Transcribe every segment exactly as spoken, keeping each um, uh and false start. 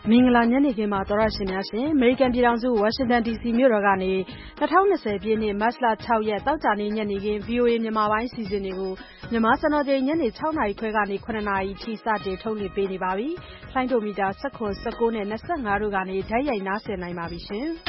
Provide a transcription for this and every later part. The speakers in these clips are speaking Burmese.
မင်္ဂလာညနေခင်းပါသောရရှင်များရှင်အမေရိကန်ပြည်ထောင်စုဝါရှင်တန် ဒီစီ မြို့တော်ကနေ၂၀၂၀ပြည့်နှစ်မတ်လ၆ရက်သောကြာနေ့ညနေခင်း ဗွီအိုအေ မြန်မာပိုင်းအစီအစဉ်တွေကိုမြန်မာစံတော်ချိန်ညနေ၆နာရီခွဲကနေ၇နာရီထိစတင်ထုတ်လွှင့်ပေးနေပါပြီ။လိုင်းဒိုမီတာ၁၇ ၁၉နဲ့၂၅တို့ကနေဓာတ်ရိုက်နားဆင်နိုင်ပါပြီရှင်။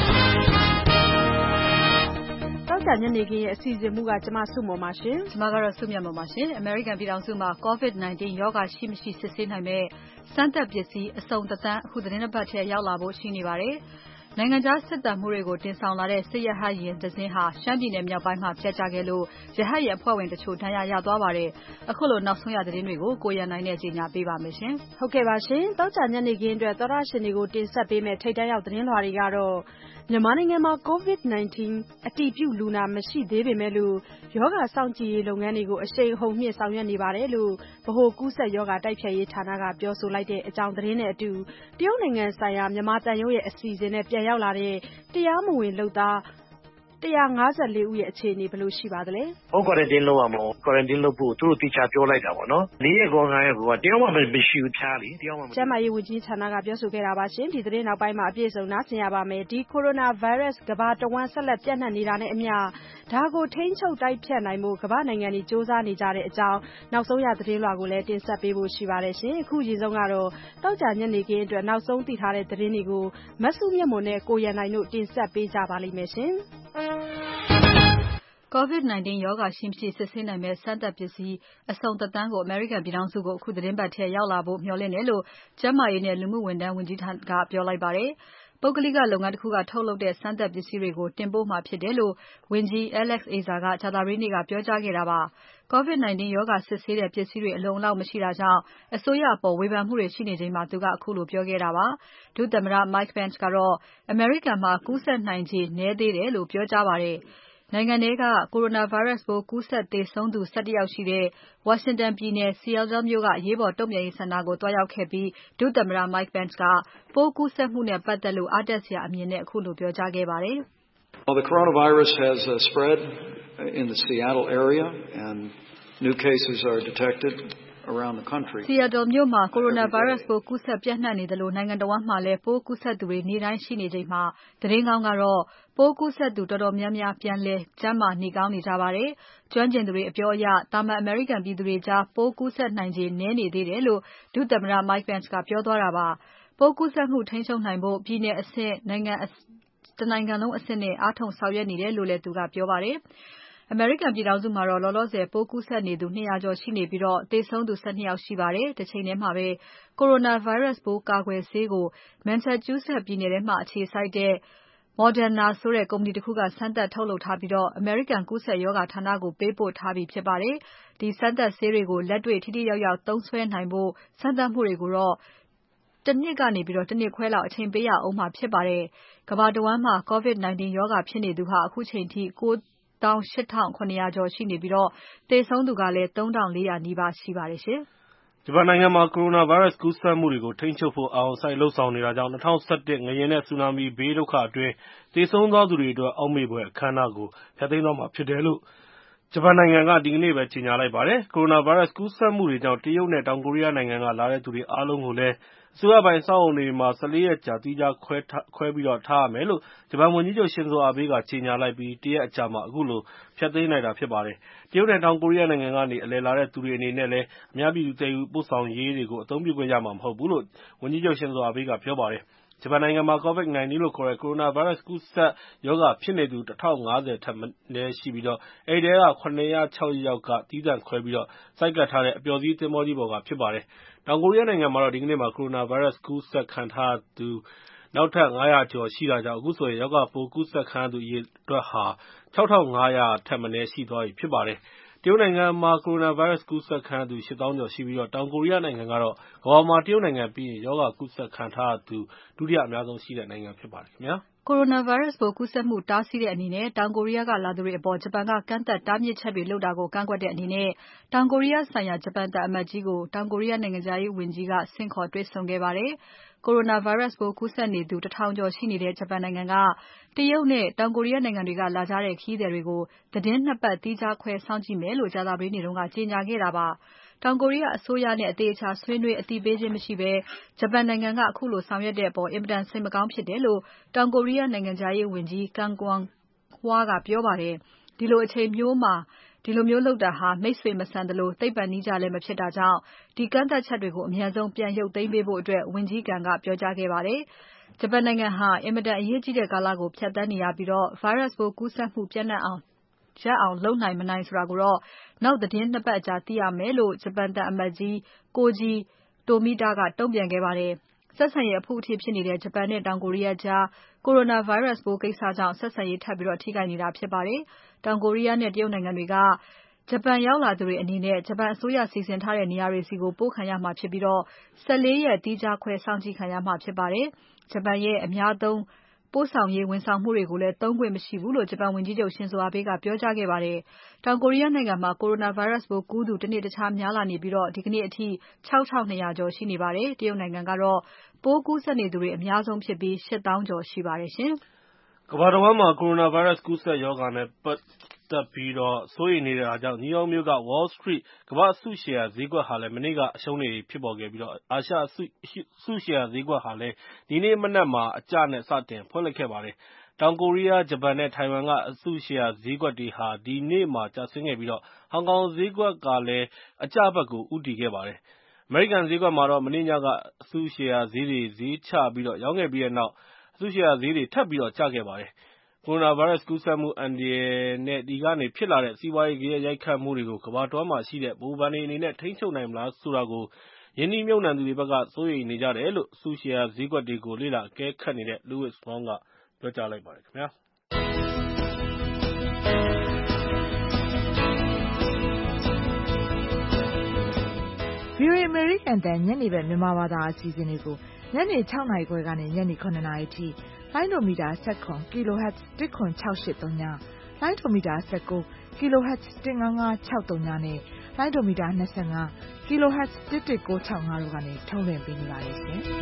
တောက်ကြညနေခင်းရဲ့အစီအစဉ်မူကကျမစုမော်ပါရှင်ကျမကတော့စုမြတ်မော်ပါရှင်အမေရိကန်ပြည်ထောင်စုမှာ COVID 19 ရောဂါရှိမရှိစစ်ဆေးနိုင်မဲ့စမ်းသပ်ပစ္စည်းအစုံတသန်းအခုသတင်းတစ်ပတ်ထဲရောက်လာဖို့ရှိနေပါတယ်နိုင်ငံခြားစစ်တမ်းမှုတွေကိုတင်ဆောင်လာတဲ့စစ်ရဟတ်ယာဉ်တစ်စင်းဟာရှမ်းပြည်နယ်မြောက်ပိုင်းမှာပြတ်ကျခဲ့လို့ရဟတ်ယာဉ်အဖွဲ့ဝင်တချို့ဒဏ်ရာရသွားပါတယ်အခုလိုနောက်ဆုံးရသတင်းတွေကိုကိုရန်နိုင်နဲ့ကြီးညာပေးပါမယ်ရှင်ဟုတ်ကဲ့ပါရှင်တောက်ကြညနေခင်းအတွက်သောရရှင်တွေကိုတင်ဆက်ပေးမယ့်ထိတ်တန့်ရောက်သတင်းလွှာတွေကတော့မြန်မာနိုင်ငံမှာ COVID 19 အတည်ပြုလူနာမရှိသေးပေမဲ့လို့ယောဂစောင့်ကြည့်ရေးလုပ်ငန်းတွေကိုအရှိန်အဟုန်မြင့်ဆောင်ရွက်နေပါတယ်လို့ဗဟိုကူးစက်ယောဂတိုက်ဖျက်ရေးဌာနကပြောဆိုလိုက်တဲ့အကြောင်းသတင်းနဲ့အတူတရုတ်နိုင်ငံဆိုင်ရာမြန်မာတန်ရုံးရဲ့အစီအစဉ်နဲ့ပြန်ရောက်လာတဲ့တရားမဝင်လုပ်သား၁၅၄ဦးရဲ့အခြေအနေဘယ်လိုရှိပါသလဲ။ Home quarantine လုပ်ရမှာ quarantine လုပ်ဖို့သူတို့တိကျပြောလိုက်တာပေါ့နော်။၄ရက်ကော၅ရက်ကောတယောက်မှမရှိဘူးဖျားလေတယောက်မှကျန်းမာရေးဝန်ကြီးဌာနကပြောဆိုခဲ့တာပါရှင်ဒီသတင်းနောက်ပိုင်းမှာအပြည့်စုံနားဆင်ရပါမယ်ဒီကိုရိုနာဗိုင်းရပ်စ်ကမ္ဘာတဝန်းဆက်လက်ပြန့်နှံ့နေတာနဲ့အမျှဒါကိုထိန်းချုပ်တိုက်ဖျက်နိုင်ဖို့ကမ္ဘာနိုင်ငံတွေစ조사နေကြတဲ့အကြောင်းနောက်ဆုံးရသတင်းလွှာကိုလည်းတင်ဆက်ပေးဖို့ရှိပါတယ်ရှင်အခုရေဆုံးကတော့တောက်ကြညနေခင်းအတွက်နောက်ဆုံးသိထားတဲ့သတင်းတွေကိုမဆုမြတ်မွန်နဲ့ကိုရန်နိုင်တို့တင်ဆက်ပေးကြပါလိမ့်မယ်ရှင် COVID 19 ရောဂါရှိမရှိစစ်ဆေးနိုင်မဲ့စမ်းသပ်ပစ္စည်းအစုံတသန်းကိုအမေရိကန်ပြည်ထောင်စုကိုအခုသတင်းပတ်ထဲရောက်လာဖို့မျှော်လင့်တယ်လို့ကျန်းမာရေးနဲ့လူမှုဝန်ထမ်းဝန်ကြီးဌာနကပြောလိုက်ပါတယ်။ပုဂ္ဂလိကလုပ်ငန်းတစ်ခုကထုတ်လုပ်တဲ့စမ်းသပ်ပစ္စည်းတွေကိုတင်ပို့မှာဖြစ်တယ်လို့ဝန်ကြီး Alex Azar ကကြာသပတေးနေ့ကပြောကြားခဲ့တာပါ။ COVID 19 ရောဂါစစ်ဆေးတဲ့ပစ္စည်းတွေအလုံအလောက်မရှိတာကြောင့်အစိုးရအပေါ်ဝေဖန်မှုတွေရှိနေချိန်မှာသူကအခုလိုပြောခဲ့တာပါ။ဒုသမ္မတ Mike Pence ကတော့အမေရိကန်မှာကူးစက်နိုင်ခြေနည်းသေးတယ်လို့ပြောကြားပါတယ်။နိုင်ငံထဲက Coronavirus ပိုးကူးစက်သေဆုံးသူ၁၁ယောက်ရှိတဲ့ Washington ပြည်နယ် Seattle မြို့ကအရေးပေါ်တုံ့ပြန်ရေးစင်တာကိုသွားရောက်ခဲ့ပြီးဒုသမ္မတ Mike Pence ကပိုးကူးစက်မှုနဲ့ပတ်သက်လို့အားတက်စရာအမြင်နဲ့အခုလိုပြောကြားခဲ့ပါတယ်။ Well, the coronavirus has uh, spread in the Seattle area and new cases are detected around the country. Seattle မြို့မှာ coronavirus ပိုးကူးစက်ပြန့်နှံ့နေတယ်လို့နိုင်ငံတော်မှာလည်းပိုးကူးစက်သူတွေနေ့တိုင်းရှိနေချိန်မှာသတင်းကောင်းကတော့ပိုးကူးစက်သူတော်တော်များများပြန်လည်ကျန်းမာနေကောင်းနေကြပါတယ်။ကျွမ်းကျင်သူတွေအပြောအရတာမန်အမေရိကန်ပြည်သူတွေကြားပိုးကူးစက်နိုင်ခြေနည်းနေသေးတယ်လို့ဒုသမ္မတ Mike Pence ကပြောသွားတာပါ။ပိုးကူးစက်မှုထိန်းချုပ်နိုင်ဖို့ပြည်내အဆင့်နိုင်ငံတနိုင်ငံလုံးအဆင့်နဲ့အားထုတ်ဆောင်ရွက်နေတယ်လို့လည်းသူကပြောပါတယ်။အမေရိကန်ပြည်ထောင်စုမှာတော့လောလောဆယ်ပိုးကူးစက်နေသူ၂၀၀ကျော်ရှိနေပြီးတော့သေဆုံးသူ၁၂ယောက်ရှိပါတယ်။တစ်ချိန်ထဲမှာပဲ Coronavirus ပိုးကာကွယ်ဆေးကို Massachusetts ပြည်နယ်ထဲမှာအခြေစိုက်တဲ့ Moderna ဆိုတဲ့ကုမ္ပဏီတစ်ခုကစမ်းသပ်ထုတ်လုပ်ထားပြီးတော့အမေရိကန်ကူးစက်ရောဂါဌာနကိုပေးပို့ထားပြီဖြစ်ပါတယ်။ဒီစမ်းသပ်ဆေးတွေကိုလက်တွေ့ထိထိရောက်ရောက်သုံးစွဲနိုင်ဖို့စမ်းသပ်မှုတွေကိုတော့တနှစ်ကနေပြီးတော့တနှစ်ခွဲလောက်အချိန်ပေးရအောင်မှာဖြစ်ပါတယ်။ကမ္ဘာတဝန်းမှာ COVID 19 ရောဂါဖြစ်နေသူဟာအခုချိန်ထိ၉သောင်း၈ထောင့်၇ရာကျော်ရှိနေပြီးတော့သေဆုံးသူကလည်း၃ထောင့်၄ရာနီးပါးရှိပါတယ်ရှင်။ဂျပန်နိုင်ငံမှာ Coronavirus ကူးစက်မှုတွေကိုထိန်းချုပ်ဖို့အာရုံစိုက်လုပ်ဆောင်နေတာကြောင့်၂၀၁၁ငလျင်နဲ့ဆူနာမီဘေးဒုက္ခအတွင်းသေဆုံးသွားသူတွေအတွက်အောက်မေ့ဖွယ်အခမ်းအနားကိုဖျက်သိမ်းသွားမှာဖြစ်တယ်လို့ဂျပန်နိုင်ငံကဒီကနေ့ပဲကြေညာလိုက်ပါတယ်။ Coronavirus ကူးစက်မှုတွေကြောင့်တရုတ်နဲ့တောင်ကိုရီးယားနိုင်ငံကလာတဲ့သူတွေအားလုံးကိုလည်းအစိုးရပိုင်အဆောက်အအုံတွေမှာ၁၄ရက်ကြာသီးခြားခွဲခွဲပြီးထားရမယ်လို့ဂျပန်ဝန်ကြီးချုပ်ရှင်ဇိုအာဘေးကကြေညာလိုက်ပြီးတရက်အကြာမှာအခုလိုဖျက်သိမ်းလိုက်တာဖြစ်ပါတယ်။တရုတ်နဲ့တောင်ကိုရီးယားနိုင်ငံကနေအလည်လာတဲ့သူတွေအနေနဲ့လည်းအများပြည်သူသယ်ယူပို့ဆောင်ရေးတွေကိုအသုံးပြုခွင့်ရမှာမဟုတ်ဘူးလို့ဝန်ကြီးချုပ်ရှင်ဇိုအာဘေးကပြောပါတယ်။ဂျပန်နိုင်ငံမှာ COVID 19 လို့ခေါ်တဲ့ Coronavirus ကူးစက်ရောဂါဖြစ်နေသူ၁ထောင့်၅ဆယ်ထက်မနည်းရှိပြီးအဲဒီထဲက၇၀၆ယောက်ကသီးသန့်ခွဲပြီးဆိုက်ကပ်ထားတဲ့အပျော်စီးသင်္ဘောကြီးပေါ်ကဖြစ်ပါတယ်။တောင်ကိုရီးယားနိုင်ငံမှာတော့ဒီကနေ့မှာ Coronavirus ကူးစက်ခံထားရသူနောက်ထပ်၅ရာကျော်ရှိတာကြောင့်အခုဆိုရင်ရောဂါပိုးကူးစက်ခံရသူအရေအတွက်ဟာ၆ထောင့်၅ရာထက်မနည်းရှိသွားပြီဖြစ်ပါတယ်။တရုတ်နိုင်ငံမှာ Coronavirus ကူးစက်ခံရသူ၈သောင်းကျော်ရှိပြီးတောင်ကိုရီးယားနိုင်ငံကတော့ကမ္ဘာမှာတရုတ်နိုင်ငံပြီးရင်ရောဂါကူးစက်ခံထားရသူဒုတိယအများဆုံးရှိတဲ့နိုင်ငံဖြစ်ပါတယ်ခင်ဗျာ။ Coronavirus ပိုးကူးစက်မှုတားဆီးတဲ့အနေနဲ့တောင်ကိုရီးယားကလာသူတွေအပေါ်ဂျပန်ကကန့်သက်တားမြစ်ချက်တွေလုပ်တာကိုကန့်ကွက်တဲ့အနေနဲ့တောင်ကိုရီးယားဆိုင်ရာဂျပန်သံအမတ်ကြီးကိုတောင်ကိုရီးယားနိုင်ငံခြားရေးဝန်ကြီးကဆင့်ခေါ်တွေ့ဆုံခဲ့ပါတယ်။ Coronavirus ပိုးကူးစက်နေသူ၁ထောင်ကျော်ရှိနေတဲ့ဂျပန်နိုင်ငံကတရုတ်နဲ့တောင်ကိုရီးယားနိုင်ငံတွေကလာကြတဲ့ခရီးသည်တွေကိုသီတင်း၂ပတ်သီးခြားခွဲစောင့်ကြည့်မယ်လို့ကြာသပတေးနေ့ကကြေညာခဲ့တာပါ။တောင်ကိုရီးယားအစိုးရနဲ့အသေးအချာဆွေးနွေးအသိပေးခြင်းမရှိဘဲဂျပန်နိုင်ငံကအခုလိုဆောင်ရွက်တဲ့အပေါ်အင်မတန်စိတ်မကောင်းဖြစ်တယ်လို့တောင်ကိုရီးယားနိုင်ငံခြားရေးဝန်ကြီး Kang Kyung-wha ကပြောပါတယ်။ဒီလိုအချိန်မျိုးမှာဒီလိုမျိုးလုပ်တာဟာမိတ်ဆွေမဆန်သလိုသိပ္ပံနည်းကျလည်းမဖြစ်တာကြောင့်ဒီကန့်သက်ချက်တွေကိုအမြန်ဆုံးပြန်ရုပ်သိမ်းပေးဖို့အတွက်ဝန်ကြီး Kang ကပြောကြားခဲ့ပါတယ်။ဂျပန်နိုင်ငံဟာအင်မတန်အရေးကြီးတဲ့ကာလကိုဖြတ်သန်းနေရပြီး virus ပိုးကူးစက်မှုပြန့်နှံ့အောင်ရပ်အောင်လုပ်နိုင်မနိုင်ဆိုတာကိုတော့နောက်သီတင်း ၂ ပတ်အကြာသိရမယ်လို့ဂျပန်သံအမတ်ကြီး Koji Tomita ကတုံ့ပြန်ခဲ့ပါတယ်။ဆက်ဆံရေးအဖုအထစ်ဖြစ်နေတဲ့ဂျပန်နဲ့တောင်ကိုရီးယားကြား Coronavirus ပိုးကိစ္စကြောင့်ဆက်ဆံရေးထပ်ပြီးထိခိုက်နေတာဖြစ်ပါတယ်။တောင်ကိုရီးယားနဲ့တရုတ်နိုင်ငံတွေကဂျပန်ရောက်လာသူတွေအနေနဲ့ဂျပန်အစိုးရစီစဉ်ထားတဲ့နေရာတွေဆီကိုပို့ခံရမှာဖြစ်ပြီး၁၄ ရက်သီးခြားခွဲစောင့်ကြည့်ခံရမှာဖြစ်ပါတယ်။ဂျပန်ရဲ့အများသုံးပို့ဆောင်ရေးဝန်ဆောင်မှုတွေကိုလည်းသုံးခွင့်မရှိဘူးလို့ဂျပန်ဝန်ကြီးချုပ် Shinzo Abe ကပြောကြားခဲ့ပါတယ်။တောင်ကိုရီးယားနိုင်ငံမှာ Coronavirus ပိုးကူးသူတနေ့တခြားများလာနေပြီးဒီကနေ့အထိ ၆ထောင့်၂ရာကျော်ရှိနေပါတယ်။တရုတ်နိုင်ငံကတော့ပိုးကူးစက်နေသူတွေအများဆုံးဖြစ်ပြီး၈သောင်းကျော်ရှိပါတယ်ရှင်။ကမ္ဘာတဝန်းမှာ Coronavirus ကူးစက်ရောဂါနဲ့ပတ်သက်ပြီးစိုးရိမ်နေတာကြောင့် New York မြို့က Wall Street ကမ္ဘာ့အစုရှယ်ယာဈေးကွက်ဟာမနေ့ကအရှုံးတွေဖြစ်ပေါ်ခဲ့ပြီးအာရှအစုရှယ်ယာဈေးကွက်ဟာလည်းဒီနေ့မနက်မှာအကျနဲ့စတင်ဖွင့်လှစ်ခဲ့ပါတယ်။တောင်ကိုရီးယား၊ဂျပန်နဲ့ထိုင်ဝမ်ကအစုရှယ်ယာဈေးကွက်တွေဟာဒီနေ့မှာကျဆင်းခဲ့ပြီးဟောင်ကောင်ဈေးကွက်ကလည်းအကျဘက်ကိုဦးတည်ခဲ့ပါတယ်။အမေရိကန်ဈေးကွက်မှာတော့မနေ့ညကအစုရှယ်ယာဈေးတွေဈေးချပြီးရောင်းခဲ့ပြီးတဲ့နောက်အစုရှယ်ယာဈေးတွေထပ်ပြီးကျခဲ့ပါတယ်။ Coronavirus ကူးစက်မှုအန္တရာယ်နဲ့ဒီကနေဖြစ်လာတဲ့စီးပွားရေးဂယက်ရိုက်ခတ်မှုတွေကိုကမ္ဘာတဝန်းမှာရှိတဲ့ဗဟိုဘဏ်တွေအနေနဲ့ထိန်းချုပ်နိုင်မလားဆိုတာကိုရင်းနှီးမြှုပ်နှံသူတွေဘက်ကစိုးရိမ်နေကြတယ်လို့အစုရှယ်ယာဈေးကွက်တွေကိုလေ့လာအကဲခတ်နေတဲ့ Louis Vuong ကပြောကြားလိုက်ပါတယ်ခင်ဗျာ။ VOA အမေရိကန်တန်ညနေဘက်မြန်မာဘာသာအစီအစဉ်တွေကိုညနေ၆နာရီခွဲကနေညနေ၇နာရီထိလိုင်းဒိုမီတာ၁၇ kilohertz ၁၇၆၈၃ညလိုင်းဒိုမီတာ၁၉ kilohertz ၁၅၅၆၃ညနဲ့လိုင်းဒိုမီတာ၂၅ kilohertz ၁၁၉၆၅တို့ကနေထုတ်လွှင့်ပေးနေပါတယ်ရှင်။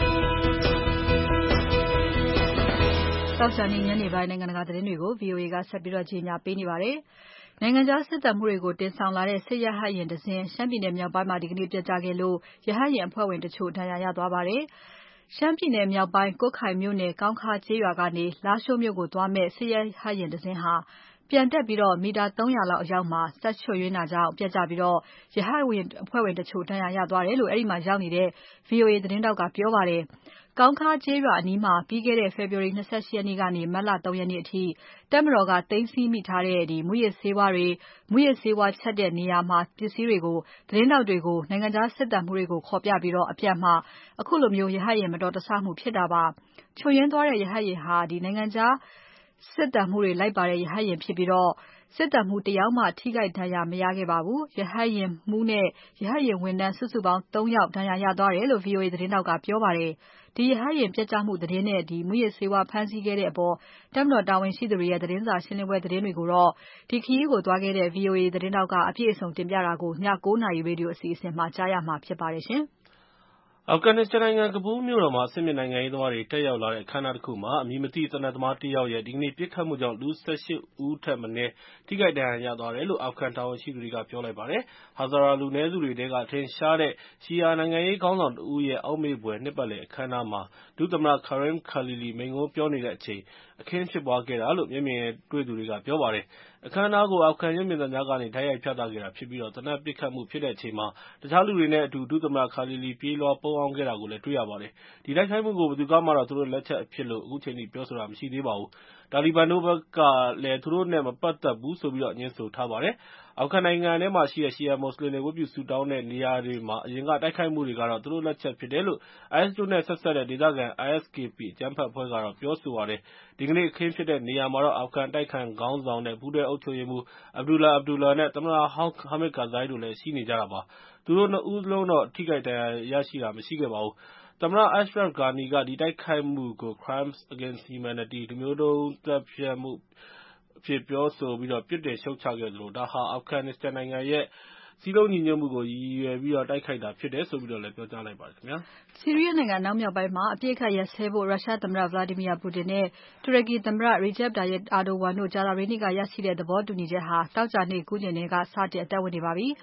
သောကြာနေ့ညနေပိုင်းနိုင်ငံတကာသတင်းတွေကို VOA ကဆက်ပြီးကြီးညာပေးနေပါတယ်။နိုင်ငံခြားစစ်တပ်မှုတွေကိုတင်ဆောင်လာတဲ့စစ်ရဟတ်ယာဉ်တစ်စင်းရှမ်းပြည်နယ်မြောက်ပိုင်းမှာဒီကနေ့ပြတ်ကျခဲ့လို့ရဟတ်ယာဉ်အဖွဲ့ဝင်တချို့ဒဏ်ရာရသွားပါတယ်။ရှမ်းပြည်နယ်မြောက်ပိုင်းကွတ်ခိုင်မြို့နယ်ကောင်းခါးကျေးရွာကနေလားရှိုးမြို့ကိုသွားမယ့်စစ်ရဟတ်ယာဉ်တစ်စင်းဟာပြန်တက်ပြီးမီတာ၃၀၀လောက်အရောက်မှာစက်ချွတ်ယွင်းတာကြောင့်ပြတ်ကျပြီးရဟတ်ယာဉ်အဖွဲ့ဝင်တချို့ဒဏ်ရာရသွားတယ်လို့အဲဒီမှာရောက်နေတဲ့ VOA သတင်းထောက်ကပြောပါတယ်။ကောင်းခါးကျေးရွာအနီးမှာပြီးခဲ့တဲ့ဖေဖော်ဝါရီလ၂၈ရက်နေ့ကနေမတ်လ၃ရက်နေ့အထိတပ်မတော်ကသိမ်းဆည်းမိထားတဲ့မူးယစ်ဆေးဝါးတွေမူးယစ်ဆေးဝါးချက်တဲ့နေရာမှာပစ္စည်းတွေကိုသတင်းထောက်တွေကိုနိုင်ငံခြားစစ်တပ်မှုတွေကိုခေါ်ပြပြီးအပြန်မှာအခုလိုမျိုးရဟတ်ယာဉ်မတော်တဆမှုဖြစ်တာပါ။ချို့ယွင်းသွားတဲ့ရဟတ်ယာဉ်ဟာနိုင်ငံခြားစစ်တပ်မှုတွေလိုက်ပါတဲ့ရဟတ်ယာဉ်ဖြစ်ပြီးစစ်တပ်မှုတယောက်မှထိခိုက်ဒဏ်ရာမရခဲ့ပါဘူး။ရဟတ်ယာဉ်မှူးနဲ့ရဟတ်ယာဉ်ဝန်ထမ်းစုစုပေါင်း၃ယောက်ဒဏ်ရာရသွားတယ်လို့ VOA သတင်းထောက်ကပြောပါတယ်။ဒီရဟတ်ယာဉ်ပျက်ကျမှုသတင်းနဲ့မူးယစ်ဆေးဝါးဖမ်းဆီးခဲ့တဲ့အပေါ်တပ်မတော်တာဝန်ရှိသူတွေရဲ့သတင်းစာရှင်းပွဲသတင်းတွေကိုတော့ဒီခရီးကိုသွားခဲ့တဲ့ VOA သတင်းထောက်ကအပြည့်အစုံတင်ပြတာကိုည၉နာရီရေဒီယိုအစီအစဉ်မှာကြားရမှာဖြစ်ပါတယ်ရှင်။အာဖဂန်နစ္စတန်နိုင်ငံကဘူးလ်မြို့တော်မှာအဆင့်မြင့်နိုင်ငံရေးသမားတွေတက်ရောက်လာတဲ့အခမ်းအနားတစ်ခုမှာအမည်မသိသေနတ်သမားတစ်ယောက်ရဲ့ဒီကနေ့ပစ်ခတ်မှုကြောင့်လူ၁၈ဦးထက်မနည်းထိခိုက်ဒဏ်ရာရသွားတယ်လို့အာဖဂန်တာဝန်ရှိသူတွေကပြောလိုက်ပါတယ်။ Hazara လူနည်းစုတွေထဲကထင်ရှားတဲ့ရှီယာနိုင်ငံရေးခေါင်းဆောင်တစ်ဦးရဲ့အောက်မေ့ဖွယ်နှစ်ပတ်လည်အခမ်းအနားမှာဒုသမ္မတ Karim Khalili မိန့်ခွန်းပြောနေတဲ့အချိန်အခင်းဖြစ်ပွားခဲ့တာလို့မျက်မြင်တွေ့သူတွေကပြောပါတယ်။အခမ်းအနားကိုအာဖဂန်ရုပ်မြင်သံကြားကနေတိုက်ရိုက်ပြသခဲ့တာဖြစ်ပြီးသေနတ်ပစ်ခတ်မှုဖြစ်တဲ့အချိန်မှာတခြားလူတွေနဲ့အတူဒုသမ္မတ Khalili ပြေးလွှားပုန်းအောင်းခဲ့တာကိုလည်းတွေ့ရပါတယ်။ဒီတိုက်ခိုက်မှုကိုဘယ်သူကမှသူတို့လက်ချက်အဖြစ်လို့အခုချိန်ထိပြောဆိုတာမရှိသေးပါဘူး။တာလီဘန်တို့ဘက်ကလည်းသူတို့နဲ့မပတ်သက်ဘူးလို့ငြင်းဆိုထားပါတယ်။အာဖဂန်နိုင်ငံထဲမှာရှိတဲ့ရှီယာမွတ်စလင်တွေဝတ်ပြုဆုတောင်းတဲ့နေရာတွေမှာအရင်ကတိုက်ခိုက်မှုတွေကတော့သူတို့လက်ချက်ဖြစ်တယ်လို့ IS တို့နဲ့ဆက်စပ်တဲ့ဒေသခံ I S K P အကြမ်းဖက်အဖွဲ့ကတော့ပြောဆိုပါတယ်။ဒီကနေ့အခင်းဖြစ်တဲ့နေရာမှာတော့အာဖဂန်တိုက်ခိုက်ခေါင်းဆောင်နဲ့ပူးတွဲအုပ်ချုပ်ရေးမှူး Abdullah Abdullah နဲ့သမ္မတဟောင်း Hamid Karzai တို့လည်းရှိနေကြတာပါ။သူတို့နှစ်ဦးစလုံးတော့ထိခိုက်ဒဏ်ရာရရှိတာမရှိခဲ့ပါဘူး။သမ္မတ Ashraf Ghani ကဒီတိုက်ခိုက်မှုကို Crimes against Humanity လူမျိုးတုန်းသတ်ဖြတ်မှုအဖြစ်ပြောဆိုပြစ်တင်ရှုတ်ချခဲ့သလိုဒါဟာအာဖဂန်နစ္စတန်နိုင်ငံရဲ့စည်းလုံးညီညွတ်မှုကိုရည်ရွယ်ပြီးတိုက်ခိုက်တာဖြစ်တယ်လို့လည်းပြောကြားလိုက်ပါတယ်ခင်ဗျာ။ဆီးရီးယားနိုင်ငံအနောက်မြောက်ပိုင်းမှာအပြစ်အခတ်ရပ်စဲဖို့ရုရှားသမ္မတ Vladimir Putin နဲ့တူရကီသမ္မတ Recep Tayyip Erdogan တို့ကြာသပတေးနေ့ကရရှိတဲ့သဘောတူညီချက်ဟာသောကြာနေ့ကူးချိန်ကစတင်အသက်ဝင်နေပါပြီ။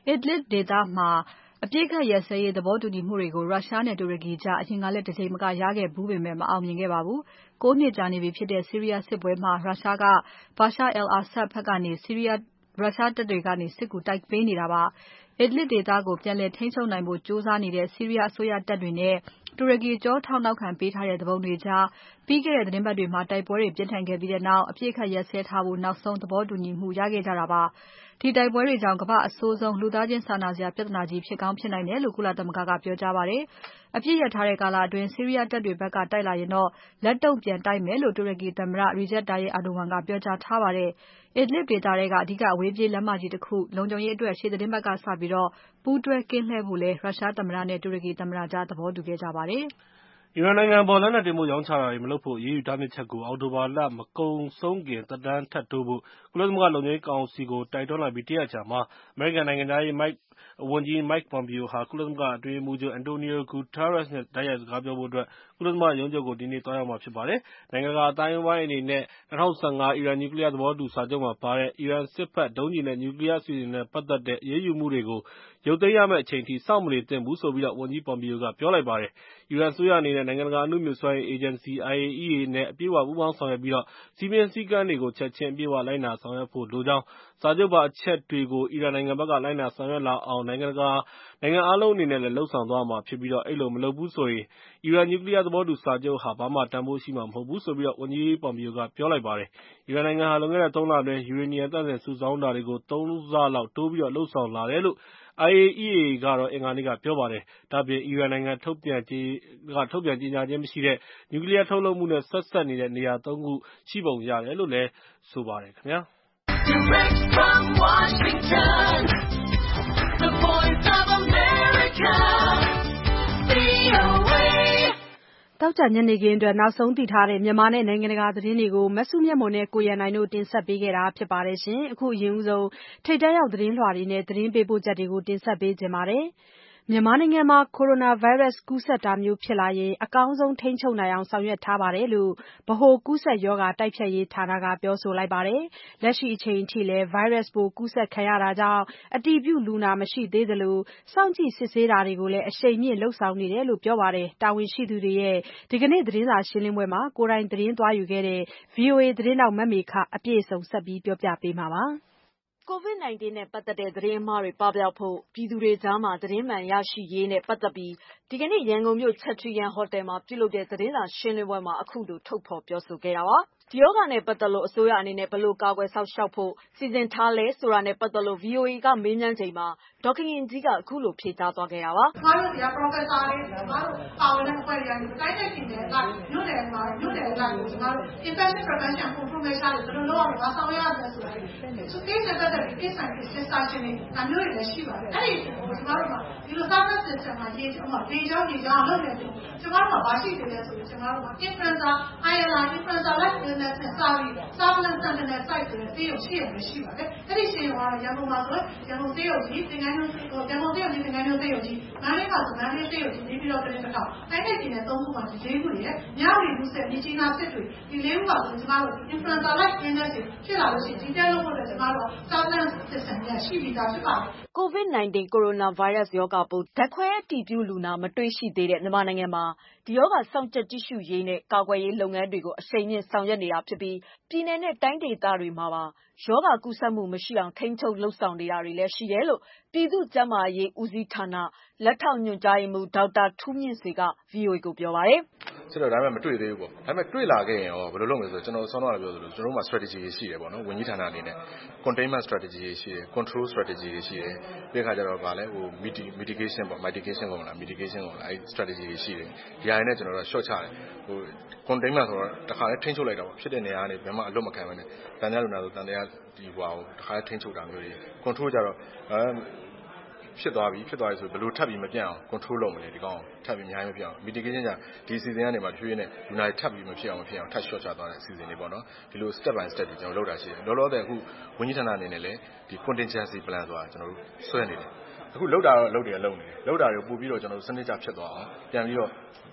Idlib ဒေသမှာအပြစ်ခတ်ရစဲရေးသဘောတူညီမှုတွေကိုရုရှားနဲ့တူရကီကြားအရင်ကလည်းတစ်ချိန်မကရခဲ့ဘူးပေမဲ့မအောင်မြင်ခဲ့ပါဘူး။ကိုးနှစ်ကြာနေပြီဖြစ်တဲ့ဆီးရီးယားစစ်ပွဲမှာရုရှားက Bashar al-Assad ဘက်ကနေဆီးရီးယားရုရှားတပ်တွေကနေစစ်ကူတိုက်ပေးနေတာပါ။ Idlib ဒေသကိုပြန်လည်ထိန်းချုပ်နိုင်ဖို့ကြိုးစားနေတဲ့ဆီးရီးယားအစိုးရတပ်တွေနဲ့တူရကီကြောထောက်နောက်ခံပေးထားတဲ့သူပုန်တွေကြားပြီးခဲ့တဲ့သတင်းပတ်တွေမှာတိုက်ပွဲတွေပြင်းထန်ခဲ့ပြီးနောက်အပြစ်ခတ်ရစဲထားဖို့နောက်ဆုံးသဘောတူညီမှုရခဲ့ကြတာပါ။ဒီတိုက်ပွဲတွေကြောင့်ကမ္ဘာအဆိုးဆုံးလူသားချင်းစာနာစရာပြဿနာကြီးဖြစ်ကောင်းဖြစ်နိုင်တယ်လို့ကုလသမဂ္ဂကပြောကြားပါတယ်။အပြစ်ရထားတဲ့ကာလအတွင်းဆီးရီးယားတပ်တွေဘက်ကတိုက်လာရင်တော့လက်တုံ့ပြန်တိုက်မယ်လို့တူရကီသမ္မတ Recep Tayyip Erdogan ကပြောကြားထားပါတယ်။ Idlib ဒေသထဲကအဓိကအဝေးပြေးလမ်းမကြီးတခုလုံခြုံရေးအတွက်ရှေ့သီတင်းပတ်ကစပြီးပူးတွဲကင်းလှည့်ဖို့လည်းရုရှားသမ္မတနဲ့တူရကီသမ္မတကြားသဘောတူခဲ့ကြပါတယ်။အီရန်နိုင်ငံအပေါ်လက်နက်တင်ပို့ရောင်းချတာတွေမလုပ်ဖို့အရေးယူတားမြစ်ချက်ကိုအောက်တိုဘာလမကုန်ဆုံးခင်သက်တမ်းထပ်တိုးဖို့ကုလသမဂ္ဂလုံခြုံရေးကောင်စီကိုတိုက်တွန်းလိုက်ပြီးတစ်ရက်အကြာမှာအမေရိကန်နိုင်ငံခြားရေးဝန်ကြီး Mike Pompeo ဟာကုလသမဂ္ဂအတွင်းရေးမှူးချုပ် Antonio Guterres နဲ့တိုက်ရိုက်စကားပြောဖို့အတွက်ကုလသမဂ္ဂရုံးချုပ်ကိုဒီနေ့သွားရောက်မှာဖြစ်ပါတယ်။နိုင်ငံတကာအသိုင်းအဝိုင်းအနေနဲ့ ၂၀၁၅ အီရန်နျူကလီးယားသဘောတူစာချုပ်မှာပါတဲ့အီရန်စစ်ဖက်ဒုံးကျည်နဲ့နျူကလီးယားအစီအစဉ်တွေနဲ့ပတ်သက်တဲ့အရေးယူမှုတွေကိုရုပ်သိမ်းရမယ့်အချိန်ထိစောင့်မနေသင့်ဘူးလို့ဝန်ကြီး Pompeo ကပြောလိုက်ပါတယ်။အီရန်အစိုးရအနေနဲ့နိုင်ငံတကာအနုမြူစွမ်းအင်အေဂျင်စီ I A E A နဲ့အပြည့်အဝပူးပေါင်းဆောင်ရွက်ပြီးစည်းမျဉ်းစည်းကမ်းတွေကိုချက်ချင်းအပြည့်အဝလိုက်နာဆောင်ရွက်ဖို့လိုကြောင်းစာချုပ်ပါအချက်တွေကိုအီရန်နိုင်ငံဘက်ကလိုက်နာဆောင်ရွက်လာအောင်နိုင်ငံတကာနိုင်ငံအားလုံးအနေနဲ့လည်းလုပ်ဆောင်သွားရမှာဖြစ်ပြီးအဲဒီလိုမလုပ်ဘူးဆိုရင်အီရန်နျူကလီးယားသဘောတူစာချုပ်ဟာဘာမှတန်ဖိုးရှိမှာမဟုတ်ဘူးလို့ဝန်ကြီး Pompeo ကပြောလိုက်ပါတယ်။အီရန်နိုင်ငံဟာလွန်ခဲ့တဲ့သုံးလအတွင်းယူရေနီယံသန့်စင်စုဆောင်းတာတွေကိုသုံးဆလောက်တိုးပြီးလုပ်ဆောင်လာတယ်လို့I A E A ကအင်္ဂါနေ့ကပြောပါတယ်။ဒါ့အပြင်အီရန်နိုင်ငံထုတ်ပြန်ကြေညာခြင်းမရှိတဲ့နျူကလီးယားထုတ်လုပ်မှုနဲ့ဆက်စပ်နေတဲ့နေရာ သုံး ခုရှိပုံရတယ်လို့လည်းဆိုပါတယ်ခင်ဗျာ။ Direct from Washington, the voice of America, V O A တောက်ကြညနေခင်းအတွက်နောက်ဆုံးသိထားတဲ့မြန်မာနဲ့နိုင်ငံတကာသတင်းတွေကိုမစုမြတ်မွန်နဲ့ကိုရန်နိုင်တို့တင်ဆက်ပေးခဲ့တာဖြစ်ပါတယ်ရှင်။အခုအရင်ဆုံးထိတ်တန့်ရောက်သတင်းလွှာတွေနဲ့သတင်းပေးပို့ချက်တွေကိုတင်ဆက်ပေးကြပါမယ်။မြန်မာနိုင်ငံမှာ Coronavirus ကူးစက်တာမျိုးဖြစ်လာရင်အကောင်းဆုံးထိန်းချုပ်နိုင်အောင်ဆောင်ရွက်ထားပါတယ်လို့ဗဟိုကူးစက်ရောဂါတိုက်ဖျက်ရေးဌာနကပြောဆိုလိုက်ပါတယ်။လက်ရှိအချိန်ထိလည်း Virus ပိုးကူးစက်ခံရတာကြောင့်အတည်ပြုလူနာမရှိသေးသလိုစောင့်ကြည့်စစ်ဆေးတာတွေကိုလည်းအရှိန်မြှင့်လုပ်ဆောင်နေတယ်လို့ပြောပါတယ်။တာဝန်ရှိသူတွေရဲ့ဒီကနေ့သတင်းစာရှင်းလင်းပွဲမှာကိုယ်တိုင်သတင်းသွားယူခဲ့တဲ့ ဗွီအိုအေသတင်းထောက်မမေခအပြည့်အစုံဆက်ပြောပြပေးမှာပါ။ကိုဗစ် ၁၉ နဲ့ပတ်သက်တဲ့သတင်းအမှားတွေပပျောက်ဖို့ပြည်သူတွေကြားမှာသတင်းမှန်ရရှိရေးနဲ့ပတ်သက်ပြီးဒီကနေ့ရန်ကုန်မြို့ ချက်ထရီယန်ဟိုတယ်မှာပြုလုပ်တဲ့သတင်းစာရှင်းလင်းပွဲမှာအခုလိုထုတ်ဖော်ပြောဆိုခဲ့တာပါ။ဒီရောဂါနဲ့ပတ်သက်လို့အစိုးရအနေနဲ့ဘယ်လိုကာကွယ်စောင့်ရှောက်ဖို့စီစဉ်ထားလဲဆိုတာနဲ့ပတ်သက်လို့ ဗွီအိုအေကမေးမြန်းချိန်မှာဒေါက်ခင်ရင်ကြီးကအခုလိုဖြေကြားသွားခဲ့တာပါ။ကျမတို့ဒီက Professor တွေကျမတို့ပါဝင်တဲ့အဖွဲ့တွေကနေတိုင်းတဲ့ပြည်နယ်ကမြို့နယ်မှာမြို့နယ်အတိုင်းကိုကျမတို့ infection prevention control measure တွေဘယ်လိုလုပ်ရမလဲဆောင်ရွက်ရမလဲဆိုတာဒီ case နဲ့ပတ်သက်ပြီး case and case discussion တွေအမျိုးတွေလည်းရှိပါတယ်။အဲ့ဒီကိုကျမတို့ကဒီလို service system မှာရေးချင်မှာဒီကြောင့်ဒီကြောင့်လုပ်နေတယ်ကျမတို့ကဘာရှိသေးလဲဆိုရင်ကျမတို့က influenza I L R influenza like illness နဲ့စာပြီး surveillance center site ဆိုတဲ့ဆေးရုံရှိရမရှိပါတယ်။အဲ့ဒီဆေးရုံကရန်ကုန်မှာဆိုရန်ကုန်ဆေးရုံကြီးသင်္ကန်းကျွန်းဟိုရန်ကုန်ဆေးရုံကြီးသင်္ကန်းကျွန်းဆေးရုံကြီးမန္တလေးမှာဆိုမန္တလေးဆေးရုံကြီးနေပြီးတော့ပြည်တစ်ခါတိုင်းတဲ့ပြည်နယ်သုံးခုမှာဒီလေးခုရယ်မြောက်ရီလူဆက်ဒီကြီးနာစစ်တွေဒီလေးခုပါဆိုကျမတို့ influenza like illness တွေဖြစ်လာလို့ရှိရင်ဒီတက်လို့ဖို့အတွက်ကျမတို့ surveillance system ရရှိပြီးသားဖြစ်ပါတယ်။ ကိုဗစ် ၁၉ ကိုရိုနာဗိုင်းရပ်စ်ရောဂါပိုးဓာတ်ခွဲအတည်ပြုလူနာမတွေ့ရှိသေးတဲ့မြန်မာနိုင်ငံမှာဒီရောဂါစောင့်ကြပ်ကြည့်ရှုရေးနဲ့ကာကွယ်ရေးလုပ်ငန်းတွေကိုအရှိန်မြင့်ဆောင်ရွက်နေတာဖြစ်ပြီးပြည်နယ်နဲ့တိုင်းဒေသတွေမှာပါရောဂါကူးစက်မှုမရှိအောင်ထိန်းချုပ်လုပ်ဆောင်နေတာတွေလည်းရှိတယ်လို့ပြည်သူ့ကျန်းမာရေးဦးစီးဌာနလက်ထောက်ညွှန်ကြားရေးမှူးဒေါက်တာထူးမြင့်ဆွေက ဗွီအိုအေကိုပြောပါတယ်။ဆိုတော့ဒါပေမဲ့မတွေ့သေးဘူးပေါ့။ဒါပေမဲ့တွေ့လာခဲ့ရင်ရောဘယ်လိုလုပ်မလဲဆိုတော့ကျွန်တော်ဆောင်းတော့ပြောသလိုကျွန်တော်တို့မှာ strategy တွေရှိတယ်ပေါ့နော်။ဝန်ကြီးဌာနအနေနဲ့ containment strategy တွေရှိတယ် control strategy တွေရှိတယ်။ပြီးခါကျတော့ဗာလဲဟို mitigation ပေါ့ mitigation ပေါ့မလား mitigation ပေါ့အဲ့ strategy တွေရှိတယ်။ဒီဟာတွေနဲ့ကျွန်တော်တို့ short ချတယ်။ဟို containment ဆိုတော့တခါလဲထိန်းချုပ်လိုက်တာပေါ့ဖြစ်တဲ့နေရာကနေဘယ်မှအလွတ်မခံဘဲနဲ့တန်တရားလူနာဆိုတန်တရားဒီဟွာကိုတခါလဲထိန်းချုပ်တာမျိုးတွေ control ကြတော့အဲဖြစ်သွားပြီဖြစ်သွားပြီဆိုဘယ်လိုထပ်ပြီးမပြတ်အောင် control လုပ်မလဲဒီကောင်ထပ်ပြီးအများကြီးမပြတ်အောင် mitigation ကြဒီအစီအစဉ်ကနေမှဖြည်းဖြည်းနဲ့လူနာတွေထပ်ပြီးမဖြစ်အောင်မဖြစ်အောင်ထပ် short ချသွားတဲ့အစီအစဉ်တွေပေါ့နော်ဒီလို step by step တွေကျွန်တော်လုပ်တာရှိတယ်လောလောဆယ်အခုဝန်ကြီးဌာနအနေနဲ့လည်းဒီ contingency plan ဆိုတာကျွန်တော်တို့ဆွဲနေတယ်အခုလောက်တာတော့လုပ်တယ်လုပ်နေတယ်လောက်တာတွေကိုပို့ပြီးတော့ကျွန်တော်တို့စနစ်ကျဖြစ်သွားအောင်ပြန်ပြီးတော့